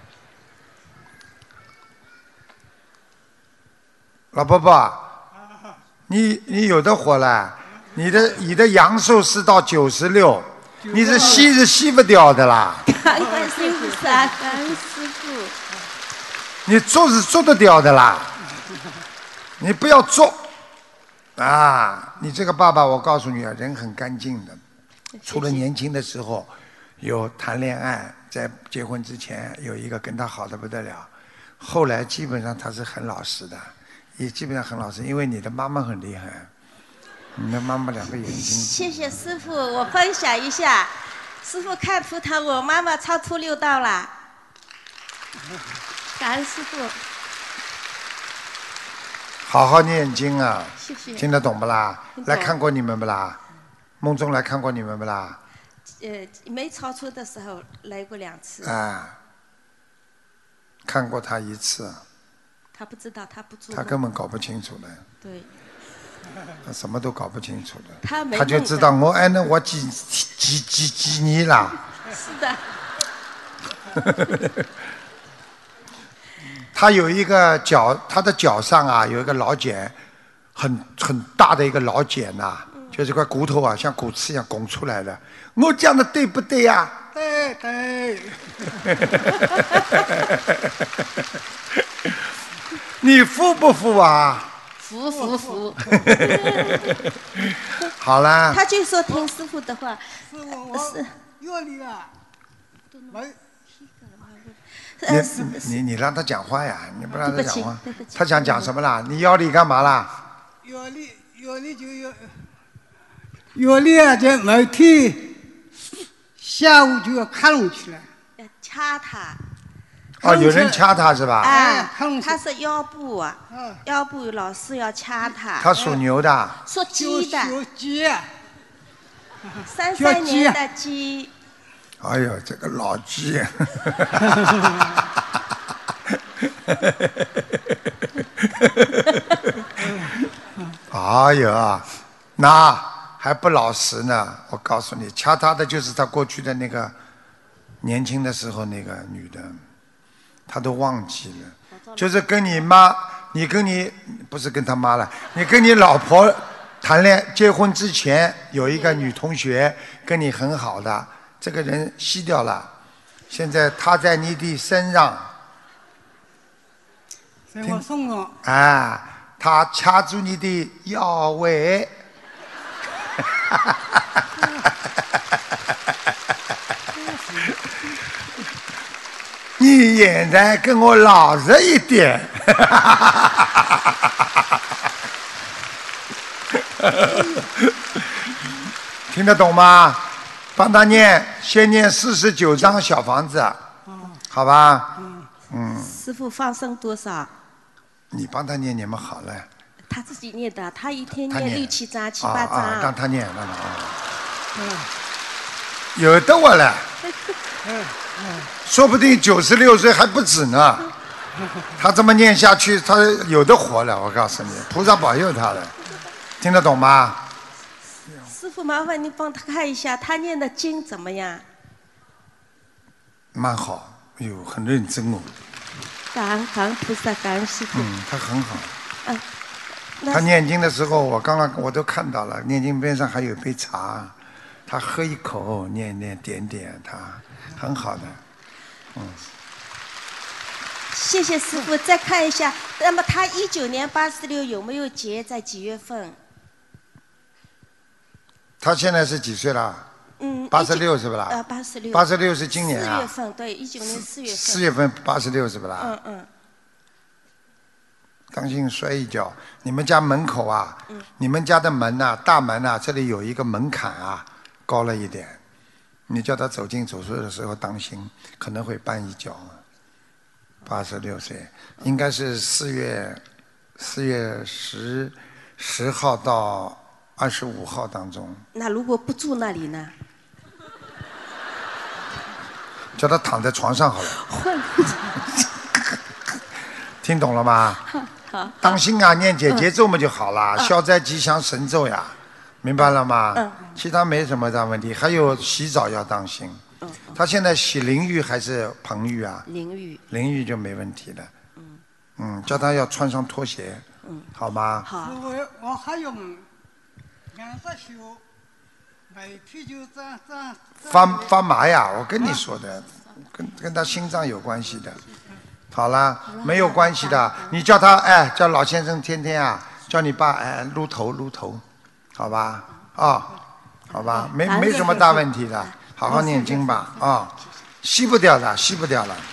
老伯伯，你你有的活了，你的你的阳寿是到九十六，你是吸是吸不掉的啦。 感恩观世音菩萨，感恩师父。 你做是做得掉的啦，你不要做啊！你这个爸爸，我告诉你啊，人很干净的，除了年轻的时候有谈恋爱，在结婚之前有一个跟他好的不得了，后来基本上他是很老实的。也基本上很老实，因为你的妈妈很厉害，你的妈妈两个眼睛。 谢谢师父，我分享一下，师父看图腾，我妈妈超出六道了，感恩师父。 好好念经啊！ 谢谢。 听得懂不啦？ 听懂来看过你们不啦？梦中来看过你们不啦？ 呃，没超出的时候来过两次。 啊，看过他一次。 他不知道，他不做。 他根本搞不清楚的。 对。 他什么都搞不清楚的。 他没。 他就知道我爱那我几几几几年了。 是的。 他有一个脚，他的脚上啊有一个老茧，很很大的一个老茧呐、啊，嗯、就是块骨头啊，像骨刺一样拱出来的。我讲的对不对呀、啊？ 对对。 你服不服啊？ 服服服。 好啦。 他就说听师傅的话。 师傅，我阅历啊，没。 你你你让他讲话呀！你不让他讲话，他想讲什么啦？你腰里干嘛啦？ 腰里腰里就有，腰里啊，在每天下午就要看上去了。 要掐他。 哦，有人掐他是吧？ 啊，他是腰部啊，腰部老是要掐他。 他属牛的。 属鸡的。 属鸡。 三三年的鸡。 哎呦，这个老鸡！哎呀，那还不老实呢！我告诉你，掐他的就是他过去的那个年轻的时候那个女的，他都忘记了。就是跟你妈，你跟你不是跟他妈了，你跟你老婆谈恋结婚之前有一个女同学跟你很好的。这个人吸掉了，现在他在你的身上， 在我身上。 啊，他掐住你的腰围。你现在跟我老实一点。听得懂吗？帮他念，先念四十九张小房子，好吧？嗯。 师父放生多少？ 你帮他念，你们好了。 他自己念的，他一天念六七张、七八张。 啊，让他念，让他念。嗯。有的我了。说不定九十六岁还不止呢。他这么念下去，他有的活了。我告诉你，菩萨保佑他了。听得懂吗？ 师父，麻烦你帮他看一下，他念的经怎么样？ 蛮好，哎呦，很认真哦。 感恩感恩菩萨，感恩师父。 嗯，他很好。 嗯。 他念经的时候，我刚刚我都看到了，念经边上还有一杯茶，他喝一口，念念点点，他很好的。嗯。 谢谢师父，再看一下，那么他一九年八十六有没有节在几月份？ 他现在是几岁了？ 嗯， 八十六是不啦？ 呃，八十六。 八十六是今年啊。 四月份，对，一九年四月份。 四月份八十六是不啦？ 嗯嗯。 当心摔一跤！你们家门口啊， 嗯、 你们家的门呐、啊，大门啊，这里有一个门槛啊，高了一点。你叫他走进走出的时候当心，可能会绊一跤。八十六岁，应该是四月四月十十号到二十五号当中。 那如果不住那里呢？ 叫他躺在床上好了。听懂了吗？ 好。 当心啊，念姐姐咒嘛就好了，消灾吉祥神咒呀，明白了吗？ 嗯。 其他没什么大问题，还有洗澡要当心。 嗯。 他现在洗淋浴还是盆浴啊？ 淋浴。 淋浴就没问题了。嗯。嗯，叫他要穿上拖鞋。 嗯。 好吗？ 好。 我我还用两只手。每天就这样这样。 发发麻呀！我跟你说的，跟跟他心脏有关系的。好了，没有关系的。你叫他哎，叫老先生天天啊，叫你爸哎撸头撸头，好吧？啊、哦，好吧，没没什么大问题的，好好念经吧啊、哦，吸不掉的，吸不掉了。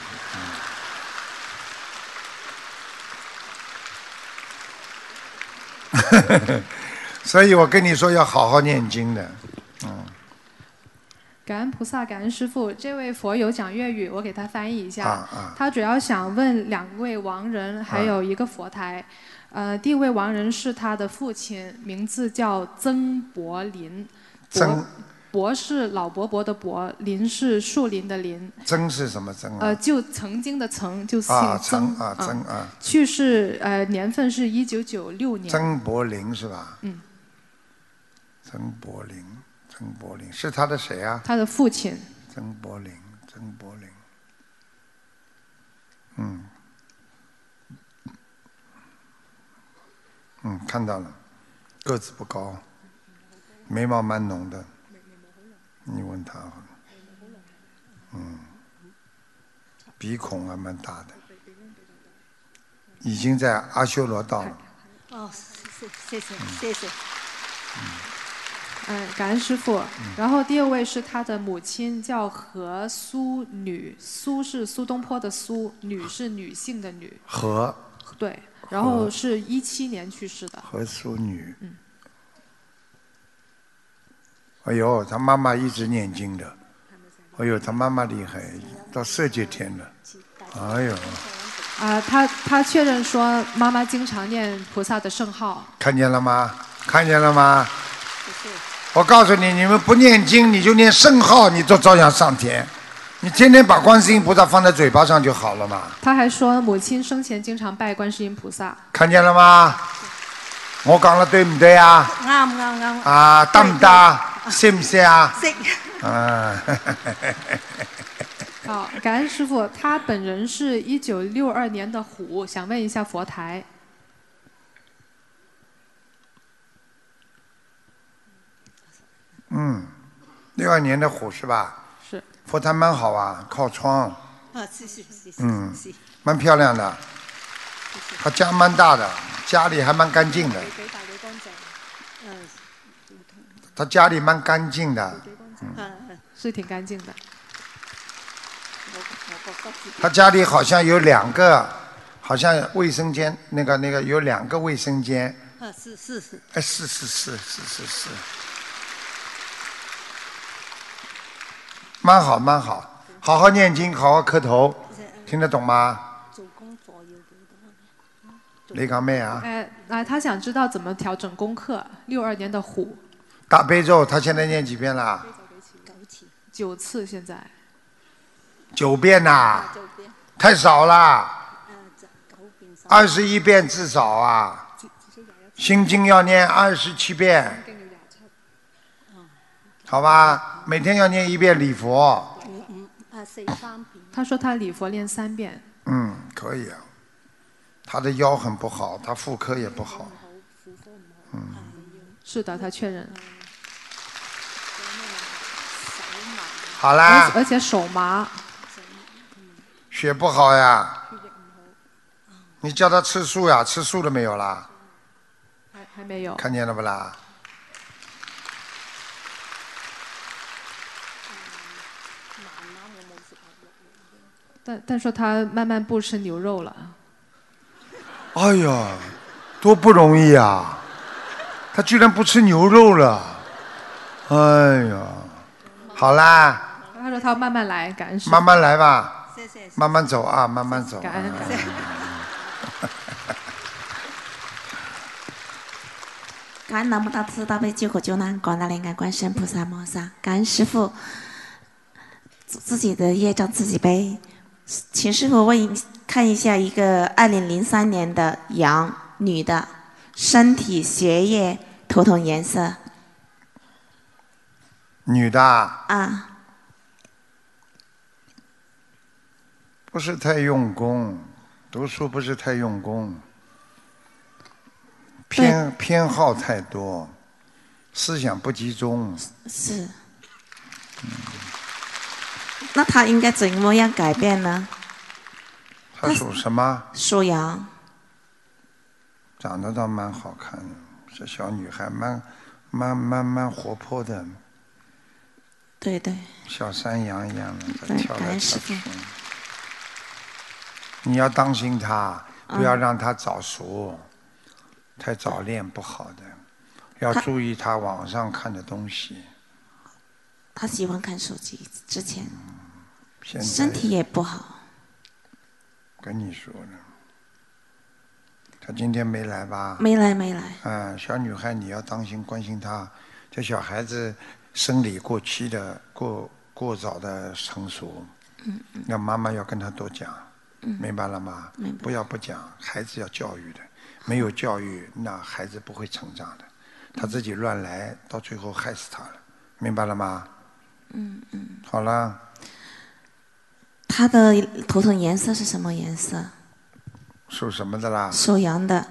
嗯、所以我跟你说要好好念经的。嗯， 感恩菩萨，感恩师父。这位佛友讲粤语，我给他翻译一下。 啊啊、 他主要想问两位亡人，还有一个佛台。啊、呃，第一位亡人是他的父亲，名字叫曾柏林。 曾。 柏是老伯伯的伯，林是树林的林。 曾是什么曾啊？ 呃，就曾经的曾，就姓曾。 啊，曾啊。 去世呃年份是一九九六年。 曾柏林是吧？ 嗯。 曾柏林。曾柏林是他的谁啊？ 他的父亲。 曾柏林，曾柏林。嗯。嗯，看到了，个子不高，眉毛蛮浓的。你问他，嗯，鼻孔还蛮大的，已经在阿修罗道了。 哦，谢谢谢谢谢谢。 嗯。嗯，感恩师父。然后第二位是他的母亲，叫何苏女，苏是苏东坡的苏，女是女性的女。 何。 对，然后是一七年去世的。 何苏女。 嗯。 哎呦，他妈妈一直念经的。哎呦，他妈妈厉害，到色界天了。哎呦。 啊、呃，他他确认说妈妈经常念菩萨的圣号。 看见了吗？看见了吗？我告诉你，你们不念经，你就念圣号，你都照样上天。你天天把观世音菩萨放在嘴巴上就好了嘛。 他还说母亲生前经常拜观世音菩萨。 看见了吗？我講得對唔對啊？ 啱啱啱。 啊，得唔得？識唔識啊？ 識。 啊。 好，感恩師父。他本人是一九六二年的虎，想問一下佛台。 嗯，六二年的虎是吧？ 是。 佛台蛮好啊，靠窗。 啊，是是是是。 嗯，蛮漂亮的。他家蛮大的，家里还蛮干净的。他家里蛮干净的。 嗯，是挺干净的。 他家里好像有两个，好像卫生间，那个那个有两个卫生间。 啊，是是是。 哎，是是是是是是。蛮好蛮好，好好念经，好好磕头，听得懂吗？ 做功課要幾多？ 你講咩啊？ 哎，啊，他想知道怎么调整功课。六二年的虎。 大悲咒，他现在念几遍了？ 九次。 九次现在。 九遍呐？太少了。二十一遍至少啊。心经要念二十七遍。好吧，每天要念一遍礼佛。 嗯嗯，啊，四三遍。 他说他礼佛念三遍。 嗯，可以啊。他的腰很不好，他妇科也不好。嗯。 是的，他确认。 好啦。 而且手麻。 血不好呀。你叫他吃素呀？吃素了没有啦？ 还还没有。 看见了不啦？ 但但说他慢慢不吃牛肉了。 哎呀，多不容易啊！他居然不吃牛肉了。哎呀，好啦。 他说他要慢慢来，感恩师父。 慢慢来吧。 谢谢。 慢慢走啊，慢慢走。 感恩感恩。 感恩南无大慈大悲救苦救难广大灵感观世音菩萨摩萨，感恩师父，自己的业障自己背。请师父问看一下一个二零零三年的羊女的，身体、血液、头痛颜色。 女的啊， 不是太用功，读书不是太用功，偏偏好太多，思想不集中。 是。嗯，那他应该怎么样改变呢？ 他属什么？ 属羊。 长得倒蛮好看的，这小女孩蛮蛮蛮蛮活泼的。 对对。 小山羊一样的， 对， 跳来感恩师跳父。 去。你要当心她，不要让她早熟，嗯、太早恋不好的，要注意她网上看的东西。 他喜欢看手机，之前， 现在身体也不好。 跟你说了，他今天没来吧？ 没来，没来。 啊，小女孩你要当心，关心她。这小孩子生理过期的，过过早的成熟， 嗯嗯， 那妈妈要跟他多讲， 嗯， 明白了吗？ 明白。 不要不讲，孩子要教育的，没有教育，那孩子不会成长的，他自己乱来，到最后害死他了，明白了吗？ 嗯嗯。 好了。 他的头疼颜色是什么颜色？ 属什么的啦？ 属羊的。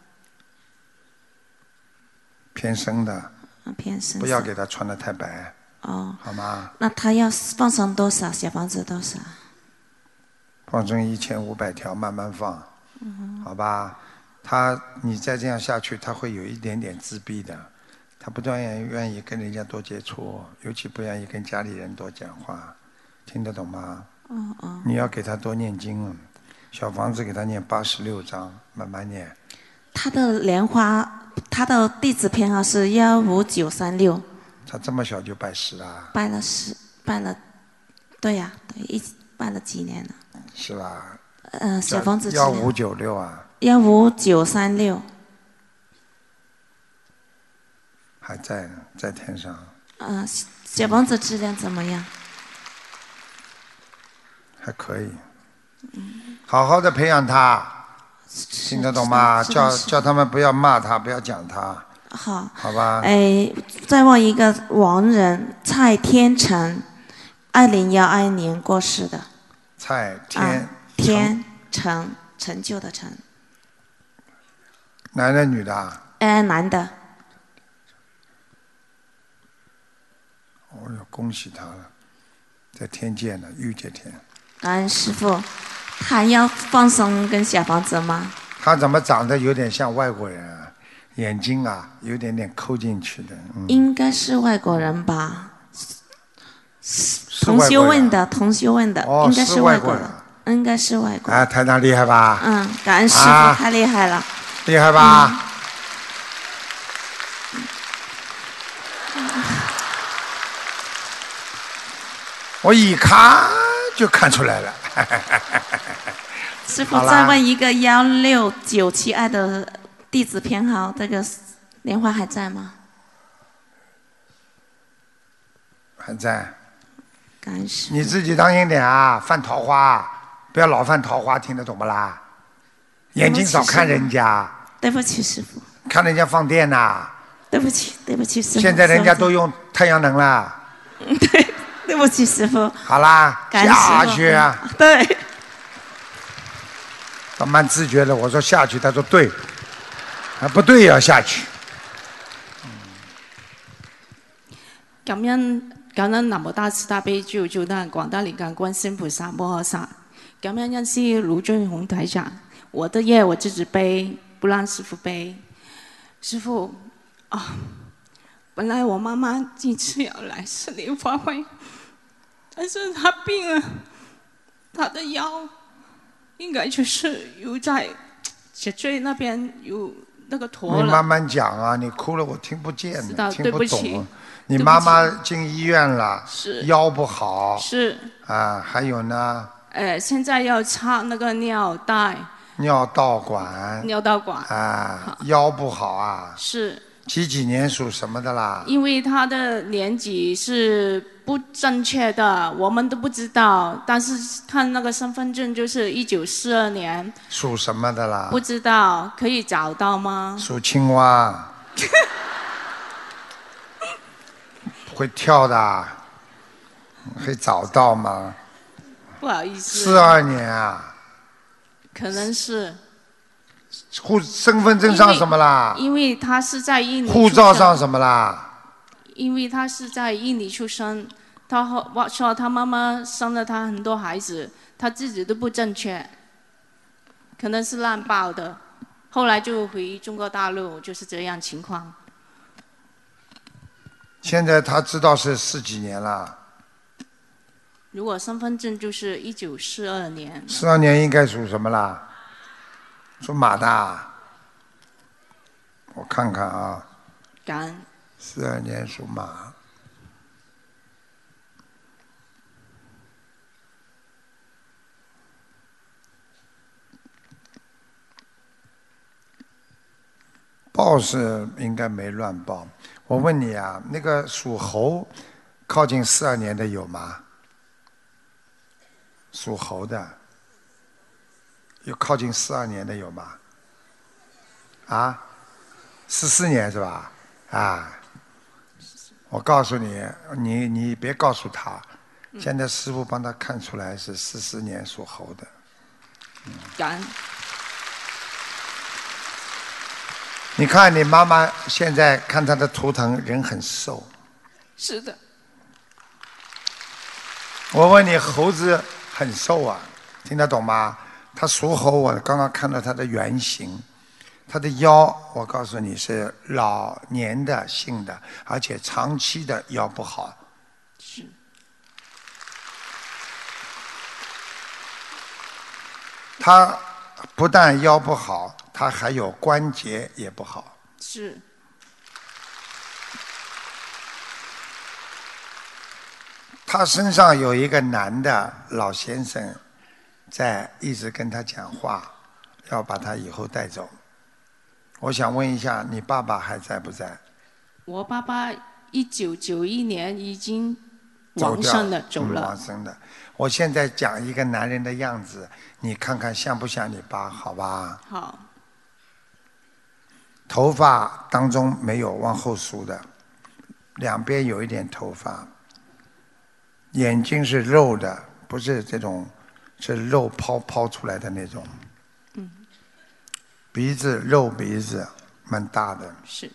偏深的。 啊，偏深。 不要给他穿得太白。 哦。 好吗？ 那他要放生多少？小房子多少？ 放生一千五百条，慢慢放。 嗯。 好吧，他你再这样下去，他会有一点点自闭的。他不断愿意跟人家多接触，尤其不愿意跟家里人多讲话，听得懂吗？ 哦哦。 你要给他多念经，小房子给他念八十六章，慢慢念。 他的莲花，他的地址编号是幺五九三六。 他这么小就拜师啦？ 拜了十，拜了，对呀、啊，对，一拜了几年了。 是吧？ 呃，小房子幺五九六啊。 幺五九三六。 还在呢，在天上。 呃，小房子质量怎么样？ 还可以。嗯。好好的培养他，听得懂吗？叫叫他们不要骂他，不要讲他。 好。 好吧。 哎，再问一个亡人蔡天成，二零幺二年过世的。 蔡天。 啊、天成，成就的成。 男的女的啊？ 哎，男的。 哦哟，恭喜他了，在天界呢，玉界天。 感恩师父，还要放生跟小房子吗？ 他怎么长得有点像外国人啊？眼睛啊，有点点抠进去的。嗯、 应该是外国人吧？同修问的，同修问的， 哦、 应该是外国人，应该是外国人。 啊，台长厉害吧？ 嗯，感恩师父、 啊、 太厉害了。 厉害吧？嗯我一看就看出来了。 师父，再问一个幺六九七二的地址编号，这个莲花还在吗？ 还在。 感恩师父。 你自己当心点啊，犯桃花，不要老犯桃花，听得懂不啦？眼睛少看人家。 对不起，师父。 看人家放电呐。 对不起，对不起，师父。 现在人家都用太阳能了。 对。对不起，师父。 好啦，下去啊！ 对。 他蛮自觉的，我说下去，他说对，啊不对也要下去。 感恩感恩南无大慈大悲救苦救难广大灵感观世音菩萨摩诃萨，感恩恩师卢俊宏台长，我的业我自己背，不让师父背。师父啊。本来我妈妈这次要来四莲花会，但是她病了，她的腰应该就是有在脊椎那边有那个驼了。 你慢慢讲啊，你哭了我听不见的，听不懂。你妈妈进医院了， 是腰不好。 是。 啊，还有呢？ 呃，现在要插那个尿袋。 尿道管。 尿道管。 啊，腰不好啊。 是。 几几年属什么的啦？ 因为他的年纪是不正确的，我们都不知道。但是看那个身份证就是一九四二年。 属什么的啦？ 不知道，可以找到吗？ 属青蛙。会跳的，会找到吗？ 不好意思。 四二年啊。 可能是。 户身份证上什么啦？ 因为他是在印尼。 护照上什么啦？ 因为他是在印尼出生，他后我说他妈妈生了他很多孩子，他自己都不正确，可能是乱报的，后来就回中国大陆，就是这样情况。 现在他知道是四几年了。 如果身份证就是一九四二年。 四二年应该属什么啦？属马的，我看看啊。 感恩。 四二年属马。报是应该没乱报。我问你啊，那个属猴靠近四二年的有吗？属猴的。有靠近四二年的有吗？啊，四四年是吧？啊，我告诉你，你你别告诉他，现在师父帮他看出来是四四年属猴的。 嗯、感恩。 你看你妈妈现在看她的图腾，人很瘦。 是的。 我问你，猴子很瘦啊，听得懂吗？他属猴，我刚刚看到他的原型，他的腰，我告诉你是老年的性的，而且长期的腰不好。 是。 他不但腰不好，他还有关节也不好。 是。 他身上有一个男的老先生。在一直跟他讲话，要把他以后带走。我想问一下，你爸爸还在不在？ 我爸爸一九九一年已经往生了，走了。 嗯、往生的。我现在讲一个男人的样子，你看看像不像你爸？好吧？ 好。 头发当中没有往后梳的，两边有一点头发。眼睛是肉的，不是这种。是肉泡泡出来的那种， 嗯， 鼻子肉鼻子蛮大的， 是。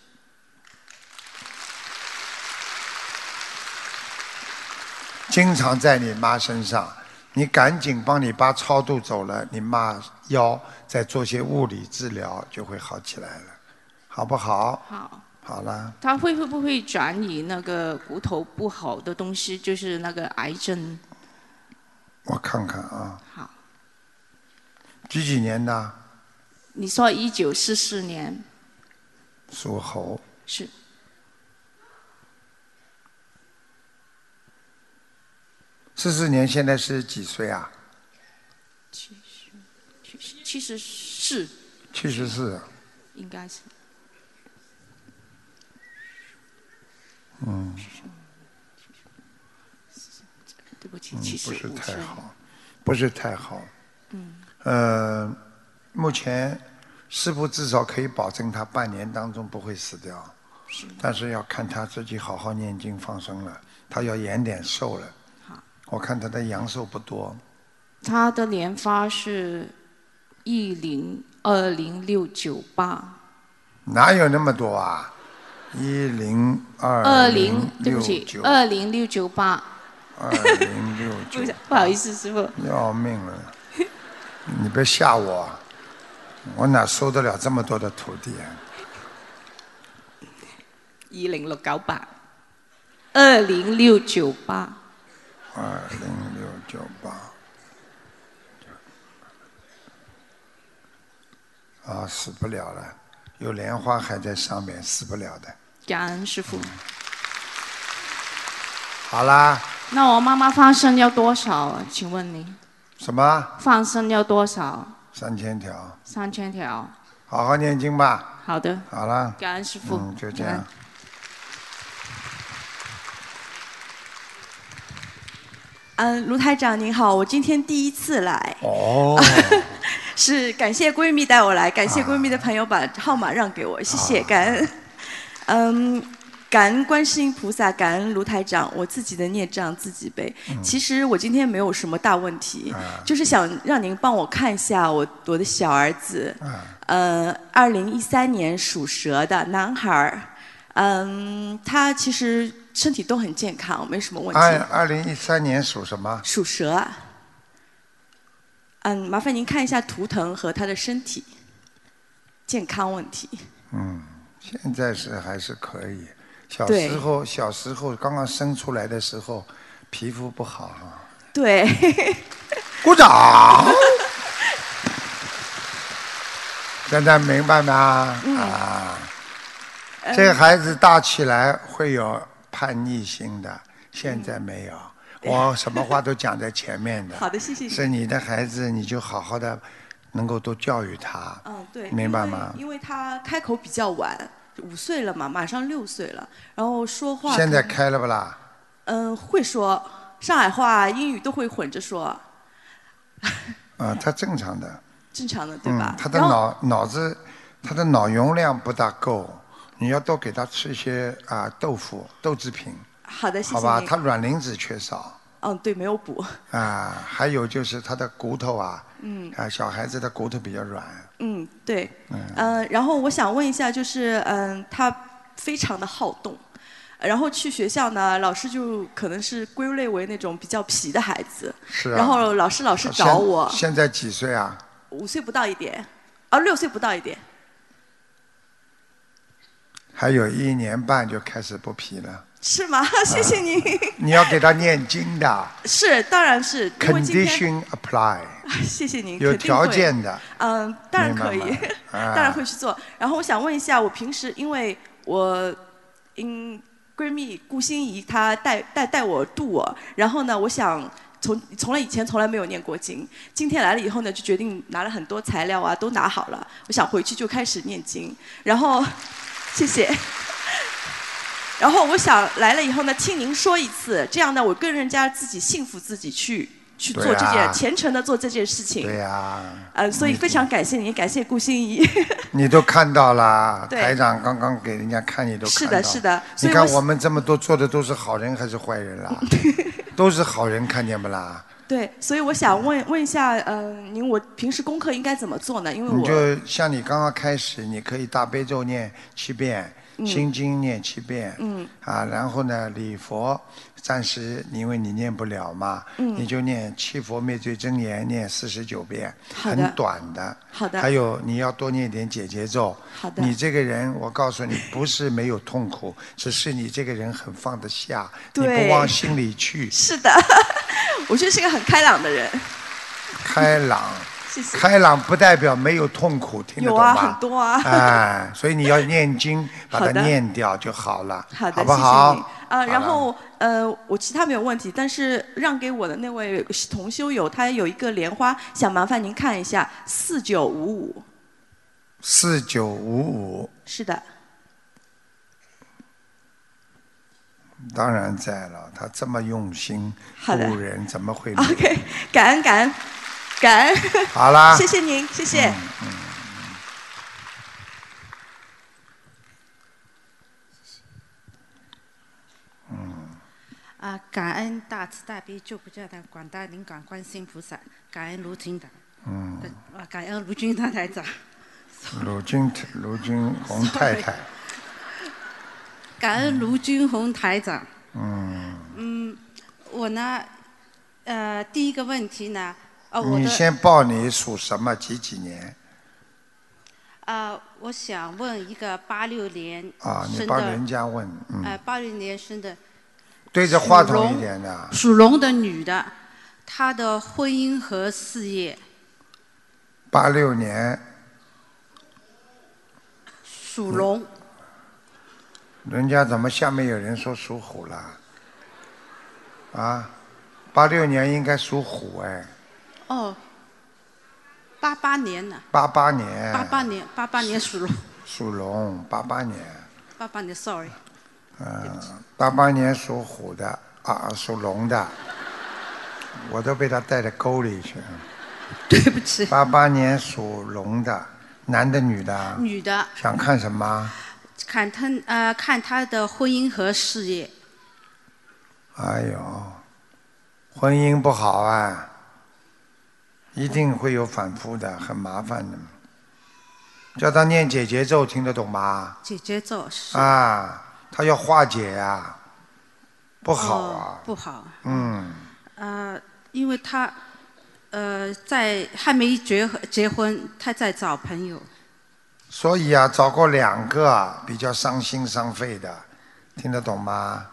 经常在你妈身上，你赶紧帮你爸超度走了，你妈腰再做些物理治疗就会好起来了，好不好？ 好。 好了。 他会会不会转移那个骨头不好的东西，就是那个癌症？ 我看看啊。 好。 几几年的？ 你说一九四四年。 属猴。 是。 四四年现在是几岁啊？ 七十，七十，七十四。 七十四。 应该是。 嗯。 对不起，七十五岁。 不是太好，不是太好。 嗯。 呃，目前师父至少可以保证他半年当中不会死掉， 是。 但是要看他自己好好念经放生了，他要延点寿了。 好。 我看他的阳寿不多。 他的年发是一零二零六九八。 哪有那么多啊？一零二二零，对不起，二零六九八。 二零六九。 不好意思，师父。 要命了！你别吓我，我哪收得了这么多的徒弟啊？ 二零六九八。二零六九八。 二零六九八。啊，死不了了，有莲花还在上面，死不了的。 感恩师父。 好啦。 那我妈妈放生要多少啊？请问你。 什么？ 放生要多少？ 三千条。 三千条。 好好念经吧。 好的。 好了。 感恩师父。 嗯，就这样。 嗯，卢台长您好，我今天第一次来。 哦。 是感谢闺蜜带我来，感谢闺蜜的朋友把号码让给我，谢谢，感恩。嗯，感恩观世音菩萨，感恩卢台长，我自己的孽障自己背。 嗯、 其实我今天没有什么大问题，啊、就是想让您帮我看一下我我的小儿子，啊、呃，二零一三年属蛇的男孩儿，嗯，他其实身体都很健康，没什么问题。 二二零一三年属什么？ 属蛇。嗯，麻烦您看一下图腾和他的身体健康问题。 嗯，现在是还是可以。小时候，小时候刚刚生出来的时候，皮肤不好哈。 对。 鼓掌。现在明白吗？嗯、啊，这个孩子大起来会有叛逆心的，现在没有。嗯我什么话都讲在前面的。 好的，谢谢你。 是你的孩子，你就好好的，能够多教育他。 嗯，对。 明白吗？ 因为, 因为他开口比较晚，五岁了嘛，马上六岁了，然后说话。 现在开了不啦？ 嗯，会说上海话、英语都会混着说。 啊，他正常的。 正常的，对吧？ 嗯、他的脑脑子，他的脑容量不大够，你要多给他吃一些啊豆腐、豆制品。 好的，谢谢好吧，他软磷脂缺少。 嗯，对，没有补。 啊，还有就是他的骨头啊， 嗯， 啊，小孩子的骨头比较软。 嗯，对。 嗯。 呃，然后我想问一下，就是嗯、呃，他非常的好动，然后去学校呢，老师就可能是归类为那种比较皮的孩子。 是啊。 然后老师老是找我。 现, 现在几岁啊？ 五岁不到一点，啊，六岁不到一点。 还有一年半就开始不皮了。 是吗？谢谢您。 你要给他念经的。 是，当然是。 Condition apply。 谢谢您。 有条件的。 嗯，当然可以，当然会去做。然后我想问一下，我平时因为我，嗯，闺蜜顾心怡她带带带我度我，然后呢，我想从从来以前从来没有念过经，今天来了以后呢，就决定拿了很多材料啊，都拿好了，我想回去就开始念经，然后，谢谢。然后我想来了以后呢，听您说一次，这样呢，我更人家自己信服自己去去做这件、啊、虔诚的做这件事情。 对呀、啊。 呃，所以非常感谢您，感谢顾心怡。 你都看到了，台长刚刚给人家看，你都看到。 是的，是的。 你看我们这么多做的都是好人还是坏人啦？都是好人，看见不啦？ 对，所以我想问问一下，嗯、呃，您我平时功课应该怎么做呢？因为我你就像你刚刚开始，你可以大悲咒念七遍。心经念七遍， 嗯， 啊，然后呢，礼佛暂时因为你念不了嘛， 嗯， 你就念七佛灭罪真言念四十九遍， 好的， 很短的， 好的。 还有你要多念点解结咒， 好的。 你这个人，我告诉你，不是没有痛苦，只是你这个人很放得下，你不往心里去。 是的，我觉得是个很开朗的人。 开朗。 谢谢。 开朗不代表没有痛苦，听得懂吗？ 有啊，很多啊。 哎，所以你要念经，把它念掉就好了， 好的， 好不好？ 谢谢你。呃，然后呃，我其他没有问题，但是让给我的那位同修友，他有一个莲花，想麻烦您看一下，四九五五。 四九五五。 是的。 当然在了，他这么用心度人，怎么会 ？OK， 感恩感恩。感恩， 好啦， 谢谢您，谢谢。 嗯嗯嗯。 啊，感恩大慈大悲救苦救难广大灵感观世音菩萨，感恩卢军长。 嗯。 啊，感恩卢军大台长。 卢军卢军红太太。 感恩卢军红台长。 嗯。 嗯，我呢，呃，第一个问题呢。哦、 你先报你属什么几几年？ 啊、呃，我想问一个八六年生的。 啊，你帮人家问。嗯。 呃，八六年生的。 对着话筒一点的。 属龙的女的，她的婚姻和事业。 八六年。 属龙。 人家怎么下面有人说属虎了？啊，八六年应该属虎哎。 哦， 八八年呢？ 八八年。 八八年，八八年属龙。 属龙，八八年。 八八年 ，sorry。 嗯，八八年属虎的啊，属龙的，我都被他带到沟里去了。 对不起。 八八年属龙的，男的女的？ 女的。 想看什么？ 看他呃，看他的婚姻和事业。 哎呦，婚姻不好啊，一定会有反复的，很麻烦的。叫他念解结咒，听得懂吗？ 解结咒是。 啊，他要化解呀、啊，不好啊。 哦、不好。 嗯。 呃，因为他呃在还没结结婚，他在找朋友。 所以啊，找过两个比较伤心伤肺的，听得懂吗？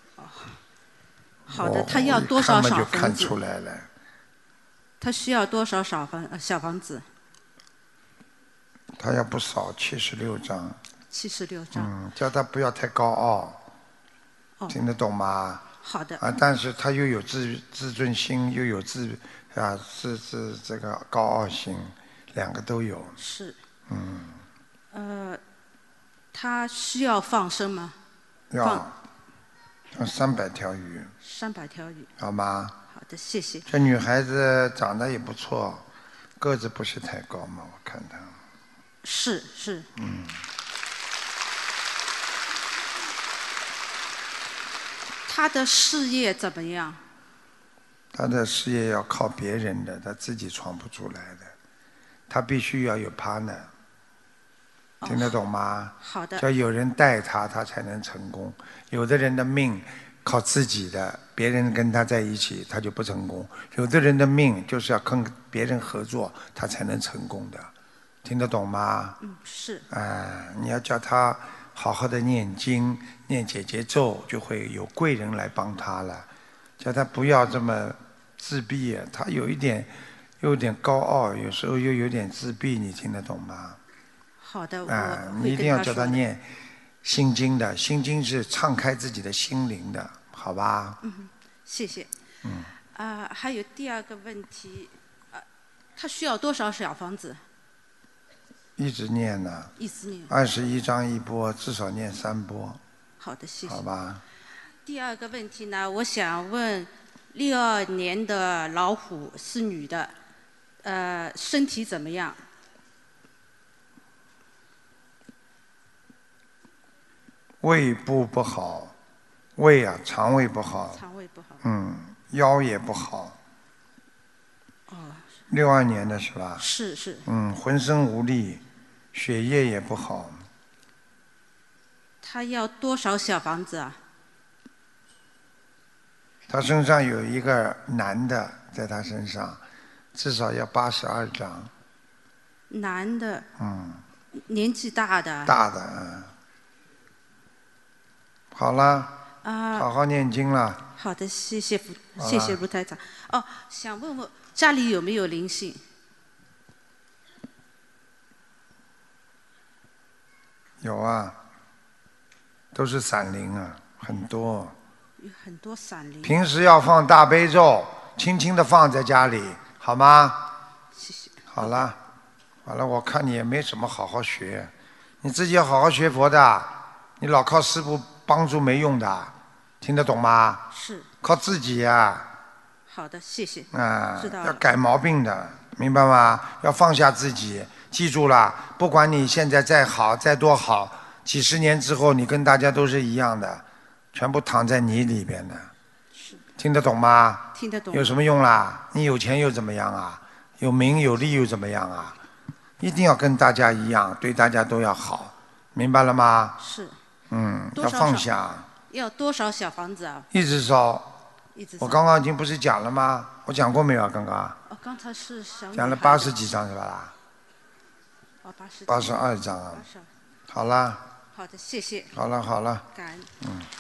好的，他要多少小房子？ 就看出来了。 他需要多少小房呃小房子？ 他要不少，七十六张。 七十六张。 嗯，叫他不要太高傲。 哦。 听得懂吗？ 好的。 啊，但是他又有自自尊心，又有自啊自自这个高傲心，两个都有。 是。 嗯。 呃，他需要放生吗？ 要。放三百条鱼。 三百条鱼。 好吗？ 好的，谢谢。 这女孩子长得也不错，个子不是太高嘛，我看她。 是是。 嗯。 她的事业怎么样？ 她的事业要靠别人的，她自己闯不出来的，她必须要有 partner。听得懂吗？ 好的。 叫有人带他，他才能成功。有的人的命靠自己的，别人跟他在一起，他就不成功。有的人的命就是要跟别人合作，他才能成功的。听得懂吗？ 嗯，是。 哎、呃，你要叫他好好的念经、念解结咒，就会有贵人来帮他了。叫他不要这么自闭，他有一点，有点高傲，有时候又有点自闭，你听得懂吗？ 好的，我啊，你一定要叫他念心经的，心经是敞开自己的心灵的，好吧？ 嗯，谢谢。 嗯。 啊、呃，还有第二个问题，呃，他需要多少小房子？ 一直念呢。 一直念。 二十一章一波，至少念三波。 好的，谢谢。 好吧。 第二个问题呢，我想问，六二年的老虎是女的，呃，身体怎么样？ 胃部不好，胃啊，肠胃不好。 肠胃不好。 嗯，腰也不好。 哦。 六二年的是吧？ 是是。 嗯，浑身无力，血液也不好。 他要多少小房子啊？ 他身上有一个男的在他身上，至少要八十二张。 男的。 嗯。 年纪大的。 大的，嗯。好了， 啊， 好好念经了。 好的，谢谢卢，谢谢卢台长。哦，想问问家里有没有灵性？ 有啊，都是闪灵啊，很多。 有很多闪灵。 平时要放大悲咒，轻轻的放在家里，好吗？ 谢谢。 好了，好了，我看你也没什么好好学，你自己要好好学佛的，你老靠师父帮助没用的，听得懂吗？ 是。 靠自己呀、啊。 好的，谢谢。 啊， 知道了。 要改毛病的，明白吗？要放下自己，记住了，不管你现在再好，再多好，几十年之后你跟大家都是一样的，全部躺在泥里边的。 是。听得懂吗？ 听得懂。 有什么用啦？你有钱又怎么样啊？有名有利又怎么样啊？一定要跟大家一样，对大家都要好，明白了吗？ 是。 嗯，要放下。 要多少小房子啊？ 一直烧。 一直烧。 我刚刚已经不是讲了吗？我讲过没有？刚刚。 哦，刚才是想。 讲了八十几张是吧啦？ 哦，八十。 八十二张啊。好啦。 好的，谢谢。 好了好了。 感恩。 嗯。